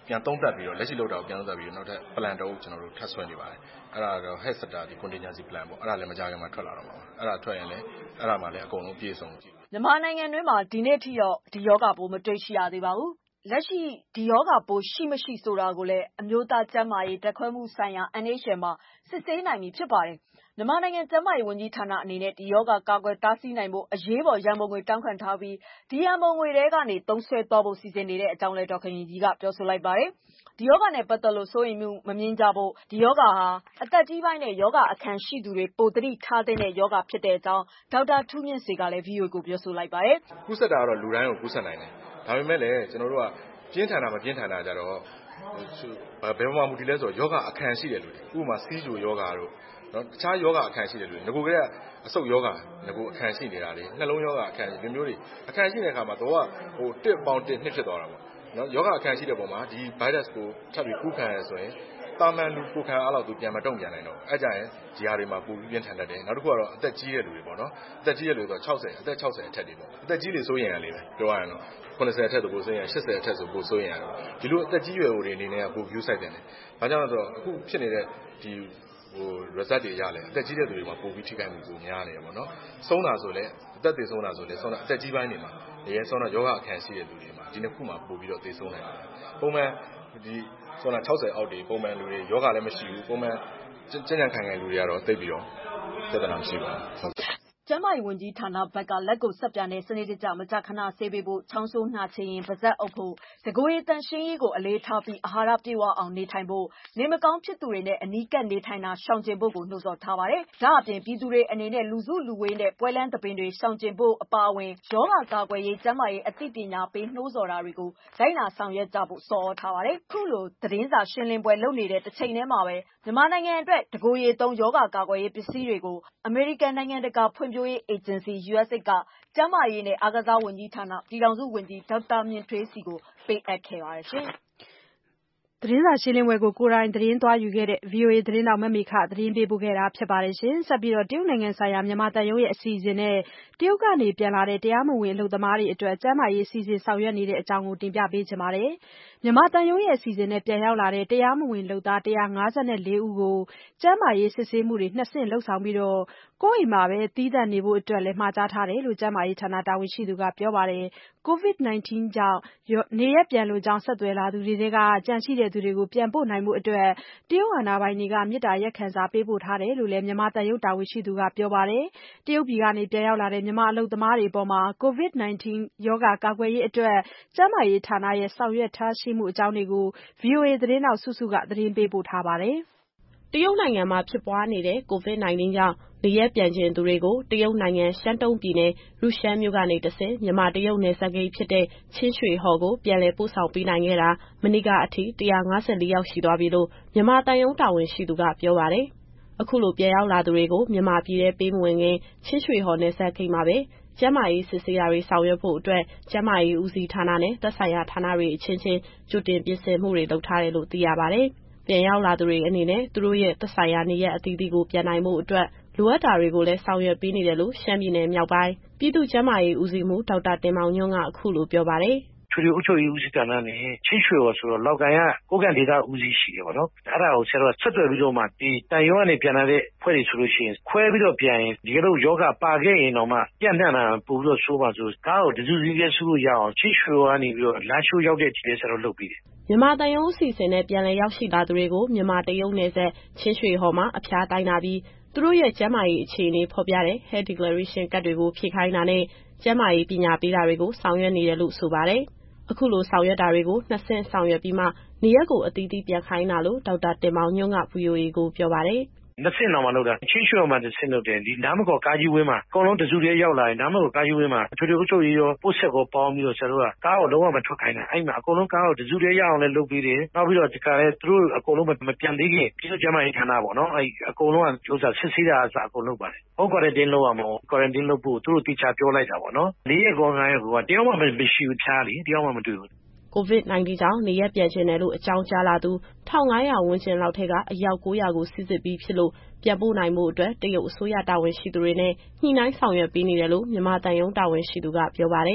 ပြန်သုံးသပ်ပြီးတော့လက်ရှိလုပ်တာကိုပြန်သုံးသပ်ပြီးတော့နောက်ထပ် plan တစ်ခုကျွန်တော်တို့ထပ်ဆွဲနေပါတယ်အဲ့ဒါတော့ health sector ဒီ contingency plan ပေါ့အဲ့ဒါလည်းမကြခင်မှာထွက်လာတော့မှာပါအဲ့ဒါထွက်ရင်လည်းအဲ့ဒါမှလည်းအကုန်လုံးပြည့်စုံကြည့်မြန်မာနိုင်ငံတွင်းမှာဒီနေ့ထိတော့ဒီယောဂပိုးမတွေ့ရှိရသေးပါဘူးလက်ရှိဒီယောဂပိုးရှိမရှိဆိုတာကိုလည်းအမျိုးသားကျန်းမာရေးဓာတ်ခွဲမှုဆိုင်ရာ N H L မှာစစ်ဆေးနိုင်ပြီဖြစ်ပါတယ်မြန်မာနိုင်ငံကျန်းမာရေးဝန်ကြီးဌာနအနေနဲ့ဒီယောဂကာကွယ်တားဆီးနိုင်ဖို့အရေးပေါ်ရန်ပုံငွေတောင်းခံထားပြီးဒီရန်ပုံငွေတွေကနေသုံးစွဲသွားဖို့စီစဉ်နေတဲ့အကြောင်းလည်းဒေါက်တာခင်ကြီးကပြောဆိုလိုက်ပါတယ်ဒီယောဂနဲ့ပတ်သက်လို့စိုးရိမ်မှုမမြင်ကြဖို့ဒီယောဂဟာအသက်ကြီးပိုင်းနဲ့ယောဂအခမ်းရှိသူတွေပိုသတိထားတဲ့ယောဂဖြစ်တဲ့အကြောင်းဒေါက်တာထူးမြင့်စေကလည်း V O A ကိုပြောဆိုလိုက်ပါတယ်ကူးစက်တာကတော့လူတိုင်းကိုကူးစက်နိုင်တယ်ဒါပေမဲ့လည်းကျွန်တော်တို့ကပြင်းထန်တာမပြင်းထန်တာကြတော့ဘယ်မှာမူတည်လဲဆိုတော့ယောဂအခမ်းရှိတယ်လို့ဥပမာစီးကျိုယောဂတို့နော်တခြားယောဂအခမ်းရှိတယ်လို့ငကိုကလေးကအဆုတ်ယောဂငကိုအခမ်းရှိနေတာလေနှလုံးယောဂအခမ်းဒီမျိုးတွေအခမ်းရှိတဲ့အခါမှာတော့ဟိုတစ်ပေါင်းတစ်နှစ်ဖြစ်သွားတာပေါ့နော်ယောဂအခမ်းရှိတဲ့ပုံမှာဒီ virus ကိုထပ်ပြီးကူးခံရဆိုရင်တာမန်လူကိုခံအားလောက်သူပြန်မတုံ့ပြန်နိုင်တော့အဲ့ကြရင်ဒီဟာတွေမှာပူပြီးပြင်းထန်တတ်တယ်နောက်တစ်ခုကတော့အသက်ကြီးတဲ့လူတွေပေါ့နော်အသက်ကြီးတဲ့လူတွေဆိုတော့60အသက်60အထက်တွေပေါ့အသက်ကြီးတွေစိုးရင်ရလေပဲပြောရရင်တော့80အထက်ဆိုပိုစိုးရင်80အထက်ဆိုပိုစိုးရင်ရတယ်ဒီလိုအသက်ကြီးရွယ်တွေအနေနဲ့ကပို view site တယ်ဘာကြောင့်လဲဆိုတော့အခုဖြစ်နေတဲ့ဒီဟို result တွေရလဲအသက်ကြီးတဲ့လူတွေမှာပိုပြီးထိခိုက်မှုပိုများနေတယ်ပေါ့နော်ဆုံးတာဆိုလဲအသက်သေဆုံးတာဆိုလဲဆုံးတာအသက်ကြီးပိုင်းတွေမှာရဲဆုံးတော့ယောဂအခမ်းရှိတဲ့လူတွေမှာဒီနှစ်ခုမှာပိုပြီးတော့သေဆုံးနိုင်တယ်ပုံမှန်ဒီဆုံးတာ60အောက်တွေပုံမှန်လူတွေယောဂလည်းမရှိဘူးပုံမှန်ကျဉ်းကျဉ်းခံခံလူတွေကတော့သိပြီးတော့ပြဿနာမရှိပါဘူးကျန်းမာရေးဝန်ကြီးဌာနဘက်ကလက်ကိုဆက်ပြနဲ့စနစ်တကျမကြခဏဆေးပေးဖို့ချောင်းဆိုးနှာချေရင်ပါးစပ်အုပ်ဖို့တကိုယ်ရည်တန်ရှင်းရေးကိုအလေးထားပြီးအာဟာရပြည့်ဝအောင်နေထိုင်ဖို့နေမကောင်းဖြစ်သူတွေနဲ့အနီးကပ်နေထိုင်တာရှောင်ကျဉ်ဖို့ကိုနှိုးဆော်ထားပါတယ်။ဒါအပြင်ပြည်သူတွေအနေနဲ့လူစုလူဝေးနဲ့ပွဲလန်းသပင်တွေရှောင်ကျဉ်ဖို့အပါအဝင်ရောဂါကာကွယ်ရေးကျန်းမာရေးအသိပညာပေးနှိုးဆော်တာတွေကိုလိုက်နာဆောင်ရွက်ကြဖို့ဆော်ဩထားပါတယ်။ခုလိုသတင်းစာရှင်းလင်းပွဲလုပ်နေတဲ့တစ်ချိန်တည်းမှာပဲမြန်မာနိုင်ငံအတွက်တကိုယ်ရည်သုံးရောဂါကာကွယ်ရေးပစ္စည်းတွေကိုအမေရိကန်နိုင်ငံတကာဖွံ့ဖြိုးရေးအေဂျင်စီU S A I D ကကျန်းမာရေးနဲ့အားကစားဝန်ကြီးဌာနပြည်ထောင်စုဝန်ကြီးဒေါက်တာမြင့်ထွေးစီကိုပေးအပ်ခဲ့ပါတယ်ရှင်။သတင်းစာရှင်းလင်းပွဲကိုကိုယ်တိုင်သတင်းသွားယူခဲ့တဲ့ V O A သတင်းတောက်မမေခသတင်းပေးပို့ခဲ့တာဖြစ်ပါတယ်ရှင်။ဆက်ပြီးတော့တရုတ်နိုင်ငံဆိုင်ရာမြန်မာတပ်ရုံးရဲ့အစီအစဉ်နဲ့တရုတ်ကနေပြန်လာတဲ့တရားမဝင်အလုပ်သမားတွေအတွက်ကျန်းမာရေးစီစဉ်ဆောင်ရွက်နေတဲ့အကြောင်းကိုတင်ပြပေးချင်ပါတယ်။မြန်မာတပ်ရုံးရဲ့အစီအစဉ်နဲ့ပြန်ရောက်လာတဲ့တရားမဝင်လုပ်သားone hundred fifty-fourဦးကိုကျန်းမာရေးစစ်ဆေးမှုတွေနှစ်ဆင့်လုပ်ဆောင်ပြီးတော့ကိုယ့်အိမ်မှာပဲသီးသန့်နေဖို့အတွက်လည်းမှာကြားထားတယ်လို့ကျန်းမာရေးဌာနတာဝန်ရှိသူကပြောပါတယ်။ COVID nineteen ကြောင့်နေရက်ပြန်လိုကြောင်းဆက်သွယ်လာသူတွေထဲကကြန့်ရှိတဲ့သူတွေကိုပြန်ပို့နိုင်မှုအတွက်တရုတ်အာဏာပိုင်တွေကမေတ္တာရပ်ခံစာပေးပို့ထားတယ်လို့လည်းမြန်မာတပ်ရုံးတာဝန်ရှိသူကပြောပါတယ်။တရုတ်ပြည်ကနေပြန်ရောက်လာတဲ့မြန်မာအလုပ်သမားတွေအပေါ် COVID nineteen ရောဂါကာကွယ်ရေးအတွက်ကျန်းမာရေးဌာနရဲ့ဆောင်ရွက်ထားရှိမှုအကြောင်းတွေကို V O A သတင်းထောက်စုစုကသတင်းပေးပို့ထားပါတယ်။တရုတ်နိုင်ငံမှာဖြစ်ပွားနေတဲ့ COVID nineteen ကြောင့်နေရပ်ပြန်ချင်သူတွေကိုတရုတ်နိုင်ငံရှမ်းတုန်းပြည်နယ်ရုရှမ်းမြို့ကနေတဆင့်မြန်မာတရုတ်နယ်စပ်ဂိတ်ဖြစ်တဲ့ချင်းရွှေဟော်ကိုပြန်လည်ပို့ဆောင်ပေးနိုင်ခဲ့တာမနေ့ကအထိone hundred fifty-fourယောက်ရှိသွားပြီလို့မြန်မာတန်ယုံတာဝန်ရှိသူကပြောပါတယ်။အခုလိုပြန်ရောက်လာသူတွေကိုမြန်မာပြည်ထဲပေးမဝင်ခင်ချင်းရွှေဟော်နယ်စပ်ဂိတ်မှာပဲကျန်းမာရေးစစ်ဆေးတာတွေဆောင်ရွက်ဖို့အတွက်ကျန်းမာရေးဦးစီးဌာနနဲ့သက်ဆိုင်ရာဌာနတွေအချင်းချင်းကြိုတင်ပြင်ဆင်မှုတွေလုပ်ထားတယ်လို့သိရပါတယ်။ပြန်ရောက်လာသူတွေအနေနဲ့သူတို့ရဲ့သက်ဆိုင်ရာနေရပ်အသီးသီးကိုပြန်နိုင်မှုအတွက်လိုအပ်တာတွေကိုလည်းဆောင်ရွက်ပေးနေတယ်လို့ရှမ်းပြည်နယ်မြောက်ပိုင်းပြည်သူ့ကျန်းမာရေးဦးစီးမှူးဒေါက်တာတင်မောင်ညွန့်ကအခုလိုပြောပါတယ်။ထွေထွေအုပ်ချုပ်ရေးဦးစီးဌာနနဲ့ချင်းရွှေဟော်ဆိုတော့လောက်ကန်ကကိုယ်ကန်ဒေသဦးစီးရှိတယ်ပေါ့နော်။အဲ့ဒါကိုဆရာတို့ဆက်သွယ်ပြီးတော့မှဒီတန်ရုံးကနေပြန်လာတဲ့ဖွဲ့တွေဆိုလို့ရှိရင်ခွဲပြီးတော့ပြန်ရင်ဒီလိုယောဂပါခဲ့ရင်တော့မှပြန်နှံ့တာပို့ပြီးတော့ဆိုးပါဆိုကားကိုတစုစည်းရဲစုလို့ရအောင်ချင်းရွှေဟော်ကနေပြီးတော့လာရှိုးရောက်တဲ့ဒီလေးဆရာတို့လုပ်ပြီးတယ်။မြန်မာတန်ရုံးအစီအစဉ်နဲ့ပြန်လည်ရောက်ရှိလာသူတွေကိုမြန်မာတရုတ်နယ်စပ်ချင်းရွှေဟော်မှာအဖျားတိုင်းတာပြီးသူတို့ရဲ့ကျန်းမာရေးအခြေအနေဖော်ပြတဲ့ Health Declaration ကတ်တွေကိုဖြည့်ခိုင်းတာနဲ့ကျန်းမာရေးပညာပေးတာတွေကိုဆောင်ရွက်နေတယ်လို့ဆိုပါတယ်။အခုလိုဆောင်ရွက်တာတွေကိုနှစ်ဆင့်ဆောင်ရွက်ပြီးမှနေရက်ကိုအသီးသီးပြန်ခိုင်းတာလို့ဒေါက်တာတင်မောင်ညွန့်က V O A ကိုပြောပါတယ်။နှစ်ဆင့်တော့မှလုပ်တာချင်းရွှေဟော်မှာတစ်ဆင့်လုပ်တယ်ဒီနားမကော်ကားကြီးဝင်းမှာအကုန်လုံးတစုတည်းရောက်လာရင်နားမကော်ကားကြီးဝင်းမှာထွေထွေအုပ်ချုပ်ရေးရောပို့ဆက်ကိုပေါင်းပြီးတော့ဆရာတို့ကကားကိုလုံးဝမထွက်ခိုင်းတာအဲ့မှာအကုန်လုံးကားကိုတစုတည်းရအောင်လည်းလုပ်ပေးတယ်နောက်ပြီးတော့ဒီကလည်းသူတို့အကုန်လုံးမပြန်သေးခင်ပြည်သူ့ကျန်းမာရေးဌာနပေါ့နော်အဲ့အကုန်လုံးကဥစ္စာစစ်ဆေးတာအစားအကုန်လုပ်ပါတယ်ဟုတ် quarantine လုပ်ရမှာ quarantine လုပ်ဖို့သူတို့တိကျပြောလိုက်တာပေါ့နော်လေးရက်ကောငါးရက်ကောတယောက်မှမရှိဘူးဖြားလေတယောက်မှမတွေ့ဘူး COVID nineteen ကြောင့်နေရပ်ပြန်ချင်တယ်လို့အကြောင်းကြားလာသူone thousand five hundredဝန်းကျင်လောက်ထဲကအယောက်nine hundredကိုစိစစ်ပြီးဖြစ်လို့ပြန်ပို့နိုင်မှုအတွက်တရုတ်အစိုးရတာဝန်ရှိသူတွေနဲ့ညှိနှိုင်းဆောင်ရွက်ပေးနေတယ်လို့မြန်မာတန်ယုံတာဝန်ရှိသူကပြောပါတယ်။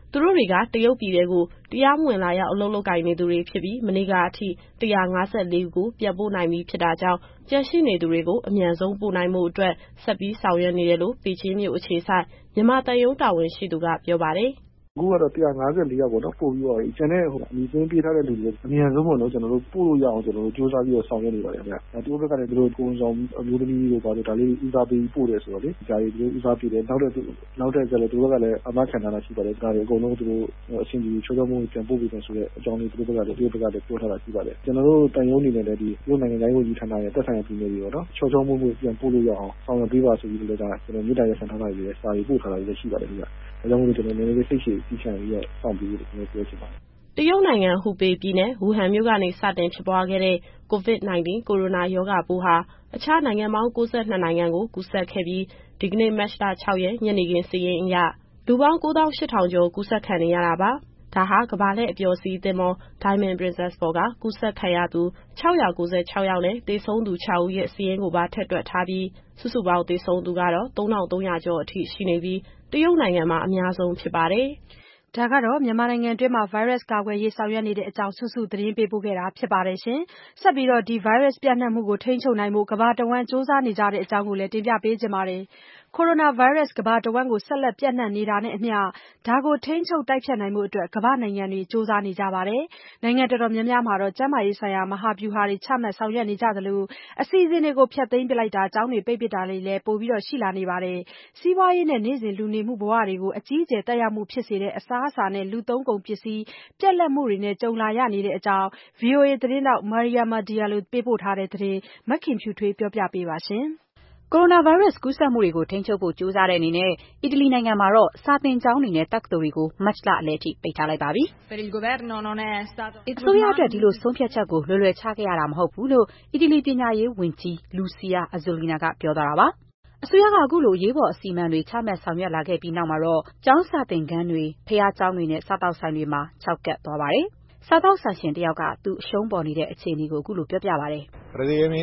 သူတို့တွေကတရုတ်ပြည်ထဲကိုတရားမဝင်လာရောက်အလုပ်လုပ်ကိုင်နေသူတွေဖြစ်ပြီးမနေ့ကအထိ၁၅၄ဦးကိုပြန်ပို့နိုင်ပြီဖြစ်တာကြောင့်ကျန်ရှိနေသူတွေကိုအမြန်ဆုံးပို့နိုင်မှုအတွက်ဆက်ပြီးဆောင်ရွက်နေတယ်လို့ပေကျင်းမြို့အခြေစိုက်မြန်မာတန်ယုံတာဝန်ရှိသူကပြောပါတယ်။အခုကတော့၁၅၄ယောက်ပေါ့နော်ပို့ပြီးတော့ကျန်တဲ့ဟိုအမည်စင်းပေးထားတဲ့လူတွေအမြန်ဆုံးပေါ့နော်ကျွန်တော်တို့ပို့လို့ရအောင်ကျွန်တော်တို့စူးစမ်းပြီးတော့ဆောင်ရွက်နေပါတယ်ခင်ဗျာ။ဒီဘက်ကလည်းတို့ကိုယ်ဆောင်အမျိုးသမီးတွေပါတော့ဒါလေးဦးစားပေးပို့တယ်ဆိုတော့လေဒါတွေတို့ဦးစားပေးတယ်နောက်တဲ့နောက်တဲ့ကျလည်းတို့ဘက်ကလည်းအမခံထားတာရှိပါတယ်ဒါတွေအကုန်လုံးတို့အဆင်ပြေချောချောမွေးပြန်ပို့ပြီးတယ်ဆိုတော့အကြောင်းလေးတို့ဘက်ကလည်းတို့ဘက်ကလည်းပြောထားတာရှိပါတယ်ကျွန်တော်တို့တန်ယုံနေတယ်ဒီတို့နိုင်ငံတိုင်းဝန်ကြီးဌာနရဲ့တက်ဆိုင်ရာပြည်နယ်တွေပေါ့နော်ချောချောမွေးမွေးပြန်ပို့လို့ရအောင်ဆောင်ရွက်ပေးပါဆိုပြီးတော့ဒါကျွန်တော်မြေတားရဆန်ထားတာတွေလည်းစာရေးပို့ထားတာတွေလည်းရှိပါတယ်ခင်ဗျာ။ဒါကြောင့်မို့ကျွန်တော်နည်းနည်းလေးစိတ်ရှည်ကြီးချင်ပြီးတော့စောင့်ပြီးလို့ကျွန်တော်ပြောချင်ပါတယ်။တရုတ်နိုင်ငံဟူပေပြည်နယ်ဝူဟန်မြို့ကနေစတင်ဖြစ်ပွားခဲ့တဲ့ ကိုဗစ် ၁၉ ကိုရိုနာရောဂါပိုးဟာအခြားနိုင်ငံပေါင်း၉၂နိုင်ငံကိုကူးစက်ခဲ့ပြီးဒီကနေ့မတ်လ၆ရက်ညနေခင်းစာရင်းအရလူပေါင်း၉သောင်း၈ထောင်ကျော်ကူးစက်ခံနေရတာပါ။ဒါဟာကမ္ဘာလှည့်အပျော်စီးသင်္ဘော Diamond Princess ပေါ်ကကူးစက်ခံရသူ၆၉၆ယောက်နဲ့သေဆုံးသူ၆ဦးရဲ့စာရင်းကိုပါထည့်တွက်ထားပြီးစုစုပေါင်းသေဆုံးသူကတော့၃ထောင်၃ရာကျော်အထိရှိနေပြီးတရုတ်နိုင်ငံမှာအများဆုံးဖြစ်ပါတယ်။ဒါကတော့မြန်မာနိုင်ငံတွင်းမှာ virus ကာကွယ်ရေးဆောင်ရွက်နေတဲ့အကြောင်းစုစုသတင်းပေးပို့ခဲ့တာဖြစ်ပါတယ်ရှင်။ဆက်ပြီးတော့ဒီ virus ပြန့်နှံ့မှုကိုထိန်းချုပ်နိုင်ဖို့ကမ္ဘာတဝန်းစ조사နေကြတဲ့အကြောင်းကိုလည်းတင်ပြပေးချင်ပါတယ်။ ကိုရိုနာဗိုင်းရပ်စ်ကမ္ဘာတဝန်းကိုဆက်လက်ပြန့်နှံ့နေတာနဲ့အမျှဒါကိုထိန်းချုပ်တိုက်ဖျက်နိုင်ဖို့အတွက်ကမ္ဘာနိုင်ငံတွေစ조사နေကြပါတယ်။နိုင်ငံတော်တော်များများမှာတော့ကျန်းမာရေးဆိုင်ရာမဟာဗျူဟာတွေချမှတ်ဆောင်ရွက်နေကြသလိုအစီအစဉ်တွေကိုဖျက်သိမ်းပစ်လိုက်တာကျောင်းတွေပိတ်ပစ်တာတွေလည်းပိုပြီးတော့ရှိလာနေပါတယ်။စီးပွားရေးနဲ့နေ့စဉ်လူနေမှုဘဝတွေကိုအကြီးအကျယ်သက်ရောက်မှုဖြစ်စေတဲ့အစားအစာနဲ့လူသုံးကုန်ပစ္စည်းပြက်လက်မှုတွေနဲ့ကြုံလာရနေတဲ့အကြောင်း ဗွီအိုအေသတင်းထောက် Mariama Diallo ပေးပို့ထားတဲ့သတင်းမခင်ဖြူထွေးပြောပြပေးပါရှင်။ကိုရိုနာဗိုင်းရပ်စ်ကူးစက်မှုတွေကိုထိန်းချုပ်ဖို့ကြိုးစားတဲ့အနေနဲ့အီတလီနိုင်ငံမှာတော့စာသင်ကျောင်းတွေနဲ့တက္ကသိုလ်တွေကိုမတ်လအလယ်ထိပိတ်ထားလိုက်ပါပြီ။အစိုးရအတွက်ဒီလိုဆုံးဖြတ်ချက်ကိုလွယ်လွယ်ချခဲ့ရတာမဟုတ်ဘူးလို့အီတလီပညာရေးဝန်ကြီး Lucia Azzolina ကပြောသွားတာပါ။အစိုးရကအခုလိုအရေးပေါ်အစီအမံတွေချမှတ်ဆောင်ရွက်လာခဲ့ပြီးနောက်မှာတော့ကျောင်းစာသင်ခန်းတွေ၊ဘုရားကျောင်းတွေနဲ့စားသောက်ဆိုင်တွေမှာခြောက်ကပ်သွားပါတယ်။စားသောက်ဆိုင်ရှင်တယောက်ကသူအရှုံးပေါ်နေတဲ့အခြေအနေကိုအခုလိုပြောပြပါတယ်။ "၂၀၂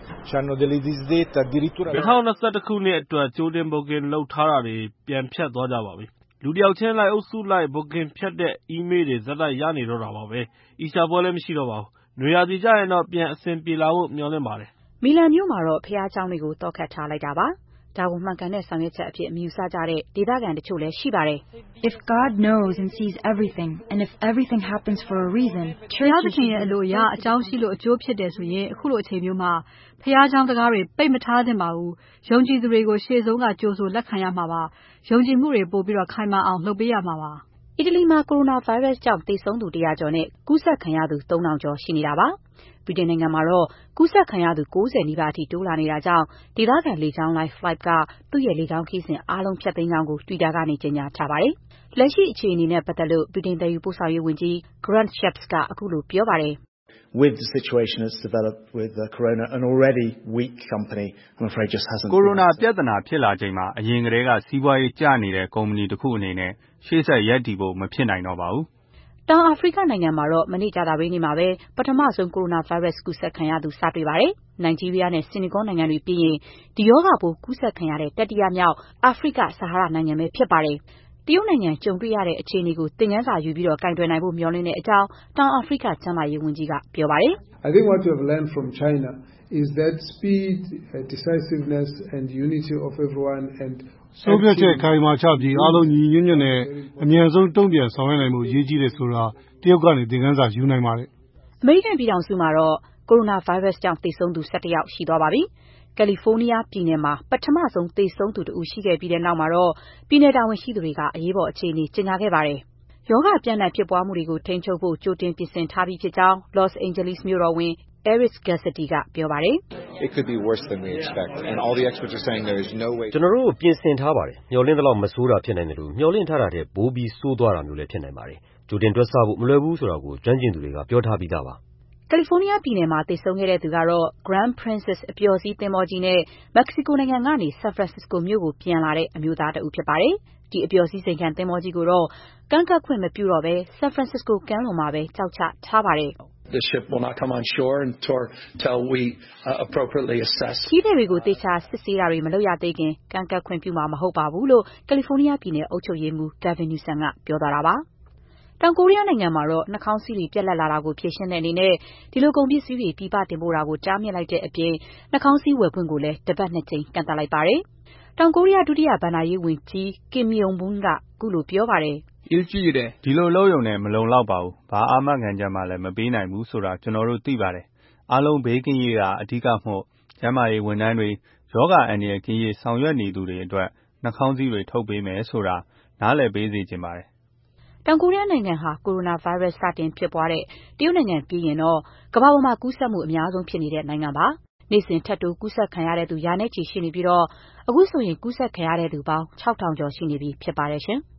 ၁ ခုနှစ်အတွက်ကြိုတင် Booking လုပ်ထားတာတွေပြန်ဖျက်သွားကြပါပြီ။လူတယောက်ချင်းလိုက်အုပ်စုလိုက် Booking ဖျက်တဲ့အီးမေးလ်တွေဆက်တိုက်ရနေတော့တာပါပဲ။ အီစတာပွဲလည်းမရှိတော့ပါဘူး။နွေရာသီကျရင်တော့ပြန်အဆင်ပြေလာဖို့မျှော်လင့်ပါတယ်။ " မီလန်မြို့မှာတော့ဘုရားကျောင်းတွေကိုသော့ခတ်ထားလိုက်တာပါ။ဒါကိုမှန်ကန်တဲ့ဆောင်ရွက်ချက်အဖြစ်မယူဆကြတဲ့ဒေသခံတချို့လည်းရှိပါတယ်။ "If God knows and sees everything and if everything happens for a reason, ဘုရားသခင်ရဲ့အလိုအရအကြောင်းရှိလို့အကျိုးဖြစ်တယ်ဆိုရင်အခုလိုအချိန်မျိုးမှာဘုရားကျောင်းတကားတွေပိတ်မထားသင့်ပါဘူး။ယုံကြည်သူတွေကိုရှေ့ဆုံးကကြိုဆိုလက်ခံရမှာပါ။ယုံကြည်မှုတွေပိုပြီးခိုင်မာအောင်လုပ်ပေးရမှာပါ။အီတလီမှာကိုရိုနာဗိုင်းရပ်စ်ကြောင့်သေဆုံးသူတရာကျော်နဲ့ကူးစက်ခံရသူသုံးထောင်ကျော်ရှိနေတာပါ။ဗြိတိန်နိုင်ငံမှာတော့ကူးစက်ခံရသူ၉၀နီးပါးအထိတိုးလာနေတာကြောင့်ဒေသခံလေကြောင်းလိုင်း Flight ကသူ့ရဲ့လေကြောင်းခရီးစဉ်အားလုံးဖျက်သိမ်းကြောင်းကို Twitter ကနေကြေညာထားပါတယ်။လက်ရှိအခြေအနေနဲ့ပတ်သက်လို့ဗြိတိန်သယ်ယူပို့ဆောင်ရေးဝန်ကြီး Grant Shapps ကအခုလိုပြောပါတယ်။ "With the situation that's developed with Corona, an already weak company, I'm afraid just hasn't." ကိုရိုနာပြဿနာဖြစ်လာချိန်မှာအရင်ကတည်းကစီးပွားရေးကျနေတဲ့ကုမ္ပဏီတစ်ခုအနေနဲ့ရှေ့ဆက်ရပ်တည်ဖို့မဖြစ်နိုင်တော့ပါဘူး။တောင်အာဖရိကနိုင်ငံမှာတော့မနေ့ကြာသပတေးနေ့မှာပဲပထမဆုံးကိုရိုနာဗိုင်းရပ်စ်ကူးစက်ခံရသူစတွေ့ပါတယ်။နိုင်ဂျီးရီးယားနဲ့ဆီနီဂေါနိုင်ငံတွေပြီးရင်ဒီရောဂါပိုးကူးစက်ခံရတဲ့တတိယမြောက်အာဖရိကဆဟာရနိုင်ငံပဲဖြစ်ပါတယ်။တရုတ်နိုင်ငံကြုံတွေ့ရတဲ့အခြေအနေကိုသင်ခန်းစာယူပြီးကိုင်တွယ်နိုင်ဖို့မျှော်လင့်တဲ့အကြောင်းတောင်အာဖရိကကျန်းမာရေးဝန်ကြီးကပြောပါတယ်။ "I think what we have learned from China is that speed, decisiveness and unity of everyone and ဆုံးဖြတ်ချက်ခိုင်မာချပြီးအားလုံးညီညီညွတ်ညွတ်နဲ့အမြန်ဆုံးတုံ့ပြန်ဆောင်ရွက်နိုင်မှုအရေးကြီးတယ်ဆိုတာတရုတ်ကနေသင်ခန်းစာယူနိုင်ပါတယ်။ " အမေရိကန်ပြည်ထောင်စုမှာတော့ကိုရိုနာဗိုင်းရပ်စ်ကြောင့်သေဆုံးသူ၁၁ယောက်ရှိသွားပါပြီ။ကယ်လီဖိုးနီးယားပြည်နယ်မှာပထမဆုံးသေဆုံးသူတဦးရှိခဲ့ပြီးတဲ့နောက်မှာတော့ပြည်နယ်တာဝန်ရှိသူတွေကအရေးပေါ်အခြေအနေကြေညာခဲ့ပါတယ်။ရောဂါပြန့်နှံ့ဖြစ်ပွားမှုတွေကိုထိန်းချုပ်ဖို့ကြိုတင်ပြင်ဆင်ထားပြီးဖြစ်ကြောင်း Los Angeles မြို့တော်ဝန် Eric Garcetti ကပြောပါတယ်။ "ကျွန်တော်တို့ပြင်ဆင်ထားပါတယ်။မျှော်လင့်သလောက်မဆိုးတာဖြစ်နိုင်သလိုမျှော်လင့်ထားတာထက်ပိုပြီးဆိုးသွားတာမျိုးလည်းဖြစ်နိုင်ပါတယ်။ကြိုတင်တွက်ဆဖို့မလွယ်ဘူးဆိုတာကိုကျွမ်းကျင်သူတွေကပြောထားပြီးသားပါ။ " ကယ်လီဖိုးနီးယားပြည်နယ်မှာသေဆုံးခဲ့တဲ့သူကတော့ Grand Princess အပျော်စီးသင်္ဘောကြီးနဲ့မက္ကဆီကိုနိုင်ငံကနေ San Francisco မြို့ကိုပြန်လာတဲ့အမျိုးသားတဦးဖြစ်ပါတယ်။ဒီအပျော်စီးစိမ်ခံသင်္ဘောကြီးကိုတော့ကမ်းကပ်ခွင့်မပြုတော့ဘဲ San Francisco ကမ်းလွန်မှာပဲကျောက်ချထားပါတယ်။ The ship will not come on shore until we uh, appropriately assess. ခီးသည်တွေကိုတေချာစစ်ဆေးတာတွေမလုပ်ရသေးခင်ကန့်ကတ်ခွင့်ပြုမှာမဟုတ်ပါဘူးလို့ကယ်လီဖိုးနီးယားပြည်နယ်အုပ်ချုပ်ရေးမှူး Gavin Newsom ကပြောသွားတာပါ။တောင်ကိုရီးယားနိုင်ငံမှာတော့နှာခေါင်းစည်းတွေပြက်လက်လာတာကိုဖြေရှင်းတဲ့အနေနဲ့ဒီလိုကုန်ပစ္စည်းတွေပြည်ပတင်ပို့တာကိုတားမြစ်လိုက်တဲ့အပြင်နှာခေါင်းစည်းဝယ်ခွင့်ကိုလည်းတစ်ပတ်နှစ်ကြိမ်ကန့်သတ်လိုက်ပါတယ်။တောင်ကိုရီးယားဒုတိယဘဏ္ဍာရေးဝန်ကြီး Kim Yong-bun ကအခုလိုပြောပါတယ်။ဒီလိုလုပ်ရုံနဲ့မလုံလောက်ပါဘူး။ဘာအာမခံချက်မှလည်းမပေးနိုင်ဘူးဆိုတာကျွန်တော်တို့သိပါတယ်။အားလုံးဘေးကင်းရေးကအဓိကမို့ကျန်းမာရေးဝန်ထမ်းတွေရောဂါအန္တရာယ်ကင်းရေးဆောင်ရွက်နေသူတွေအတွက်နှာခေါင်းစည်းတွေထုတ်ပေးမယ်ဆိုတာနားလည်ပေးစေချင်ပါတယ်။တောင်ကိုရီးယားနိုင်ငံဟာကိုရိုနာဗိုင်းရပ်စ်စတင်ဖြစ်ပွားတဲ့တရုတ်နိုင်ငံပြီးရင်တော့ကမ္ဘာပေါ်မှာကူးစက်မှုအများဆုံးဖြစ်နေတဲ့နိုင်ငံပါ။နေ့စဉ်ထပ်တိုးကူးစက်ခံရတဲ့သူရာနဲ့ချီရှိနေပြီးတော့အခုဆိုရင်ကူးစက်ခံရတဲ့သူပေါင်းခြောက်ထောင်ကျော်ရှိနေပြီဖြစ်ပါတယ်ရှင်။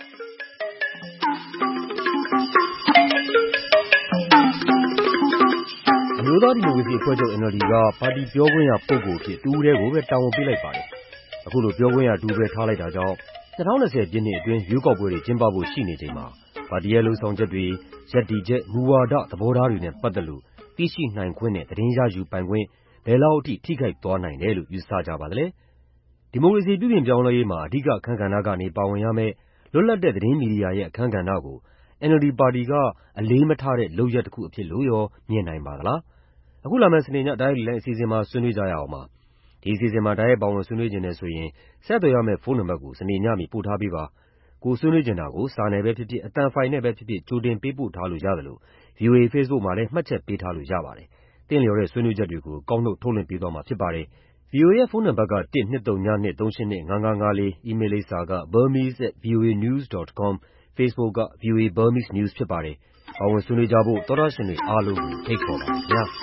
အမျိုးသားဒီမိုကရေစီအဖွဲ့ချုပ် N L D ကပါတီပြောခွင့်ရပုဂ္ဂိုလ်အဖြစ်တဦးတည်းကိုပဲတာဝန်ပေးလိုက်ပါတယ်။အခုလိုပြောခွင့်ရတူပဲထားလိုက်တာကြောင့်၂၀၂၀ပြည့်နှစ်အတွင်းရွေးကောက်ပွဲတွေကျင်းပဖို့ရှိနေချိန်မှာပါတီရဲ့လှုံ့ဆော်ချက်တွေ၊ရပ်တည်ချက်၊မူဝါဒသဘောထားတွေနဲ့ပတ်သက်လို့သိရှိနိုင်ခွင့်နဲ့သတင်းရယူပိုင်ခွင့်ဘယ်လောက်အထိထိခိုက်သွားနိုင်တယ်လို့ယူဆကြပါသလဲ။ဒီမိုကရေစီပြုပြင်ပြောင်းလဲရေးမှာအဓိကအခန်းကဏ္ဍကနေပါဝင်ရမယ့်လွတ်လပ်တဲ့သတင်းမီဒီယာရဲ့အခန်းကဏ္ဍကို N L D ပါတီကအလေးမထားတဲ့လုပ်ရပ်တစ်ခုအဖြစ်လို့ရောမြင်နိုင်ပါသလား။အခုလာမယ့်စနေညတိုက်ရိုက်လိုင်းအစီအစဉ်မှာဆွေးနွေးကြရအောင်ပါ။ဒီအစီအစဉ်မှာတိုက်ရိုက်ပါဝင်ဆွေးနွေးချင်တယ်ဆိုရင်ဆက်သွယ်ရမယ့်ဖုန်းနံပါတ်ကိုစနေညမီပို့ထားပေးပါ။ကိုယ်ဆွေးနွေးချင်တာကိုစာနဲ့ပဲဖြစ်ဖြစ်အသံဖိုင်နဲ့ပဲဖြစ်ဖြစ်ကြိုတင်ပေးပို့ထားလို့ရသလို V O A Facebook မှာလည်းမှတ်ချက်ပေးထားလို့ရပါတယ်။သင့်လျော်တဲ့ဆွေးနွေးချက်တွေကိုကောက်နှုတ်ထုတ်လွှင့်ပေးသွားမှာဖြစ်ပါတယ်။ V O A ရဲ့ဖုန်းနံပါတ်ကone two zero two two two eight two five five four အီးမေးလ်လိပ်စာက burmese at voanews dot com Facebook က V O A Burmese News ဖြစ်ပါတယ်။ပါဝင်ဆွေးနွေးကြဖို့သောတရှင်တွေအားလုံးကိုဖိတ်ခေါ်ပါတယ်ခင်ဗျာ။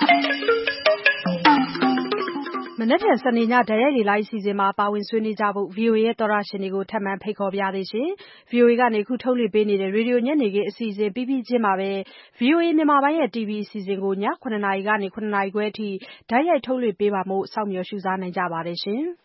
မနက်ဖြန်စနေညတိုက်ရိုက်လိုင်းအစီအစဉ်မှာပါဝင်ဆွေးနွေးကြဖို့ V O A ရဲ့သောတရှင်တွေကိုထပ်မံဖိတ်ခေါ်ပါရစေရှင်။ V O A ကနေခုထုတ်လွှင့်ပေးနေတဲ့ရေဒီယိုညနေခင်းအစီအစဉ်ပြီးပြီးချင်းမှာပဲ V O A မြန်မာပိုင်းရဲ့ T V အစီအစဉ်ကိုည၇နာရီကနေ၇နာရီခွဲအထိတိုက်ရိုက်ထုတ်လွှင့်ပေးပါမို့စောင့်မျှော်ရှုစားနိုင်ကြပါတယ်ရှင်။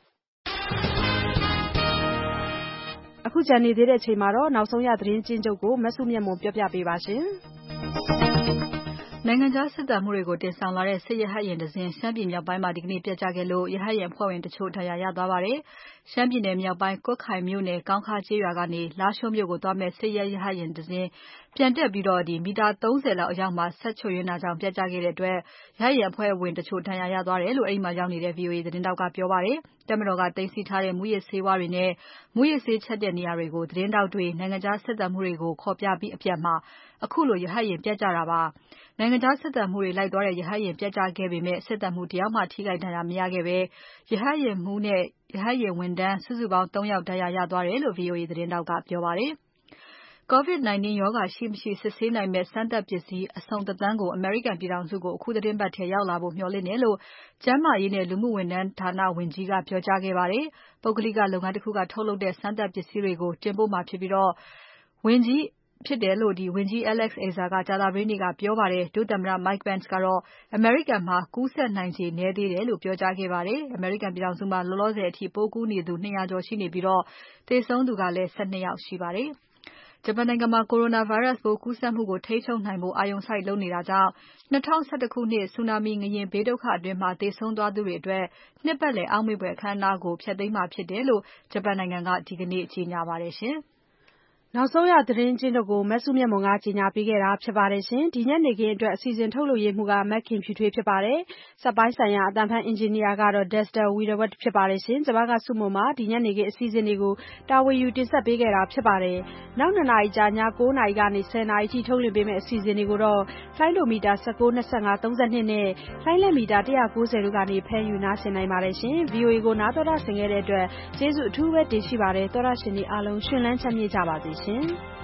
အခုကြံနေသေးတဲ့အချိန်မှာတော့နောက်ဆုံးရသတင်းကျဉ်းချုပ်ကိုမဆုမြတ်မွန်ပြောပြပေးပါရှင်။နိုင်ငံခြားစစ်တမ်းမှုတွေကိုတင်ဆောင်လာတဲ့စစ်ရဟတ်ယာဉ်တစ်စင်းရှမ်းပြည်မြောက်ပိုင်းမှာဒီကနေ့ပြတ်ကျခဲ့လို့ရဟတ်ယာဉ်အဖွဲ့ဝင်တချို့ဒဏ်ရာရသွားပါတယ်။ရှမ်းပြည်နယ်မြောက်ပိုင်းကွတ်ခိုင်မြို့နယ်ကောင်းခါကျေးရွာကနေလာရှိုးမြို့ကိုသွားမဲ့စစ်ရဟတ်ယာဉ်တစ်စင်းပြန်တက်ပြီးတော့ဒီမီတာသုံးဆယ်လောက်အရောက်မှာဆက်ချွတ်ရင်းနာကြောင့်ပြတ်ကျခဲ့တဲ့အတွက်ရဟတ်ယာဉ်အဖွဲ့ဝင်တချို့ဒဏ်ရာရသွားတယ်လို့အဲ့ဒီမှာရောက်နေတဲ့ V O A သတင်းတောက်ကပြောပါတယ်။တပ်မတော်ကတင်စီထားတဲ့မူရစ်ဆေးဝါးတွေနဲ့မူရစ်ဆေးချက်တဲ့နေရာတွေကိုသတင်းတောက်တွေနိုင်ငံခြားစစ်တမ်းမှုတွေကိုခေါ်ပြပြီးအပြန်မှာအခုလိုရဟတ်ယာဉ်ပြတ်ကျတာပါ။နိုင်ငံခြားစစ်တမ်းမှုတွေလိုက်သွားတဲ့ရဟတ်ယာဉ်ပြတ်ကျခဲ့ပေမဲ့စစ်တမ်းမှုတယောက်မှထိခိုက်ဒဏ်ရာမရခဲ့ပဲရဟတ်ယာဉ်မှူးနဲ့ရဟတ်ယာဉ်ဝန်ထမ်းစုစုပေါင်းသုံးယောက်ဒဏ်ရာရသွားတယ်လို့ V O A သတင်းတောက်ကပြောပါတယ်။ COVID nineteen ရောဂါရှိမရှိစစ်ဆေးနိုင်မဲ့စမ်းသပ်ပစ္စည်းအစုံတစ်သန်းကိုအမေရိကန်ပြည်ထောင်စုကိုအခုသတင်းပတ်ထဲရောက်လာဖို့မျှော်လင့်တယ်လို့ကျန်းမာရေးနဲ့လူမှုဝန်ထမ်းဌာနဝန်ကြီးကပြောကြားခဲ့ပါတယ်။ပုဂ္ဂလိကလုပ်ငန်းတစ်ခုကထုတ်လုပ်တဲ့စမ်းသပ်ပစ္စည်းတွေကိုတင်ပို့မှာဖြစ်ပြီးတော့ဝန်ကြီးဖြစ်တယ်လို့ဒီဝန်ကြီး Alex Azar ကကြာသပတေးနေ့ကပြောပါတယ်ဒုသမ္မတ Mike Pence ကတော့အမေရိကန်မှာကူးစက်နိုင်ခြေနည်းသေးတယ်လို့ပြောကြားခဲ့ပါတယ်အမေရိကန်ပြည်ထောင်စုမှာလောလောဆယ်အထိပိုးကူးနေသူtwo hundredကျော်ရှိနေပြီးတော့သေဆုံးသူကလည်းtwelveယောက်ရှိပါတယ်ဂျပန်နိုင်ငံမှာ Coronavirus ပိုးကူးစက်မှုကိုထိန်းချုပ်နိုင်ဖို့အာရုံစိုက်လုပ်နေတာကြောင့်two thousand elevenခုနှစ်ဆူနာမီငလျင်ဘေးဒုက္ခအတွင်းမှာသေဆုံးသွားသူတွေအတွက်နှစ်ပတ်လည်အောက်မေ့ဖွယ်အခမ်းအနားကိုဖျက်သိမ်းမှာဖြစ်တယ်လို့ဂျပန်နိုင်ငံကဒီကနေ့ကြေညာပါတယ်ရှင်။နောက်ဆုံးရသတင်းချင်းတို့ကိုမဆုမြတ်မွန်ကကြီးညာပေးခဲ့တာဖြစ်ပါတယ်ရှင်ဒီညနေခင်းအတွက်အစီအစဉ်ထုတ်လုပ်ရေးမှူးကမက်ခင်ဖြူထွေးဖြစ်ပါတယ်စက်ပိုင်းဆိုင်ရာအတန်ဖန်အင်ဂျင်နီယာကတော့ Dexter Weirwood ဖြစ်ပါတယ်ရှင်ကျွန်မကဆုမွန်ပါဒီညနေခင်းအစီအစဉ်တွေကိုတာဝန်ယူတင်ဆက်ပေးခဲ့တာဖြစ်ပါတယ်နောက်twoနာရီကြာညnineနာရီကနေtenနာရီထိထုတ်လွှင့်ပေးမယ့်အစီအစဉ်တွေကိုတော့လိုင်းဒိုမီတာnineteen, twenty-five, thirty-twoနဲ့လိုင်းလက်မီတာone ninetyတို့ကနေဖမ်းယူနားဆင်နိုင်ပါတယ်ရှင် V O A ကိုနားတော်တာဆင်ခဲ့တဲ့အတွက်ကျေးဇူးအထူးပဲတင်ရှိပါတယ်တော်တာရှင်တွေအားလုံးရှင်လန်းချမ်းမြေ့ကြပါစေရှင်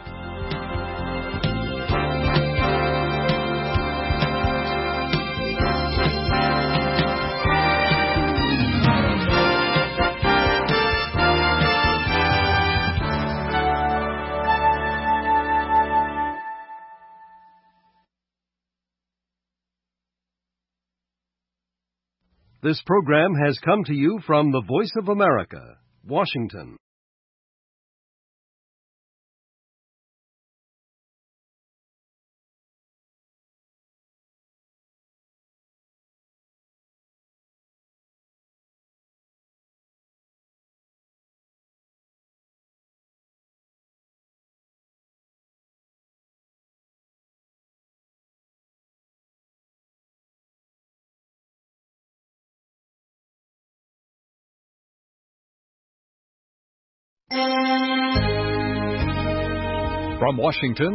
This program has come to you from the Voice of America, Washington. From Washington,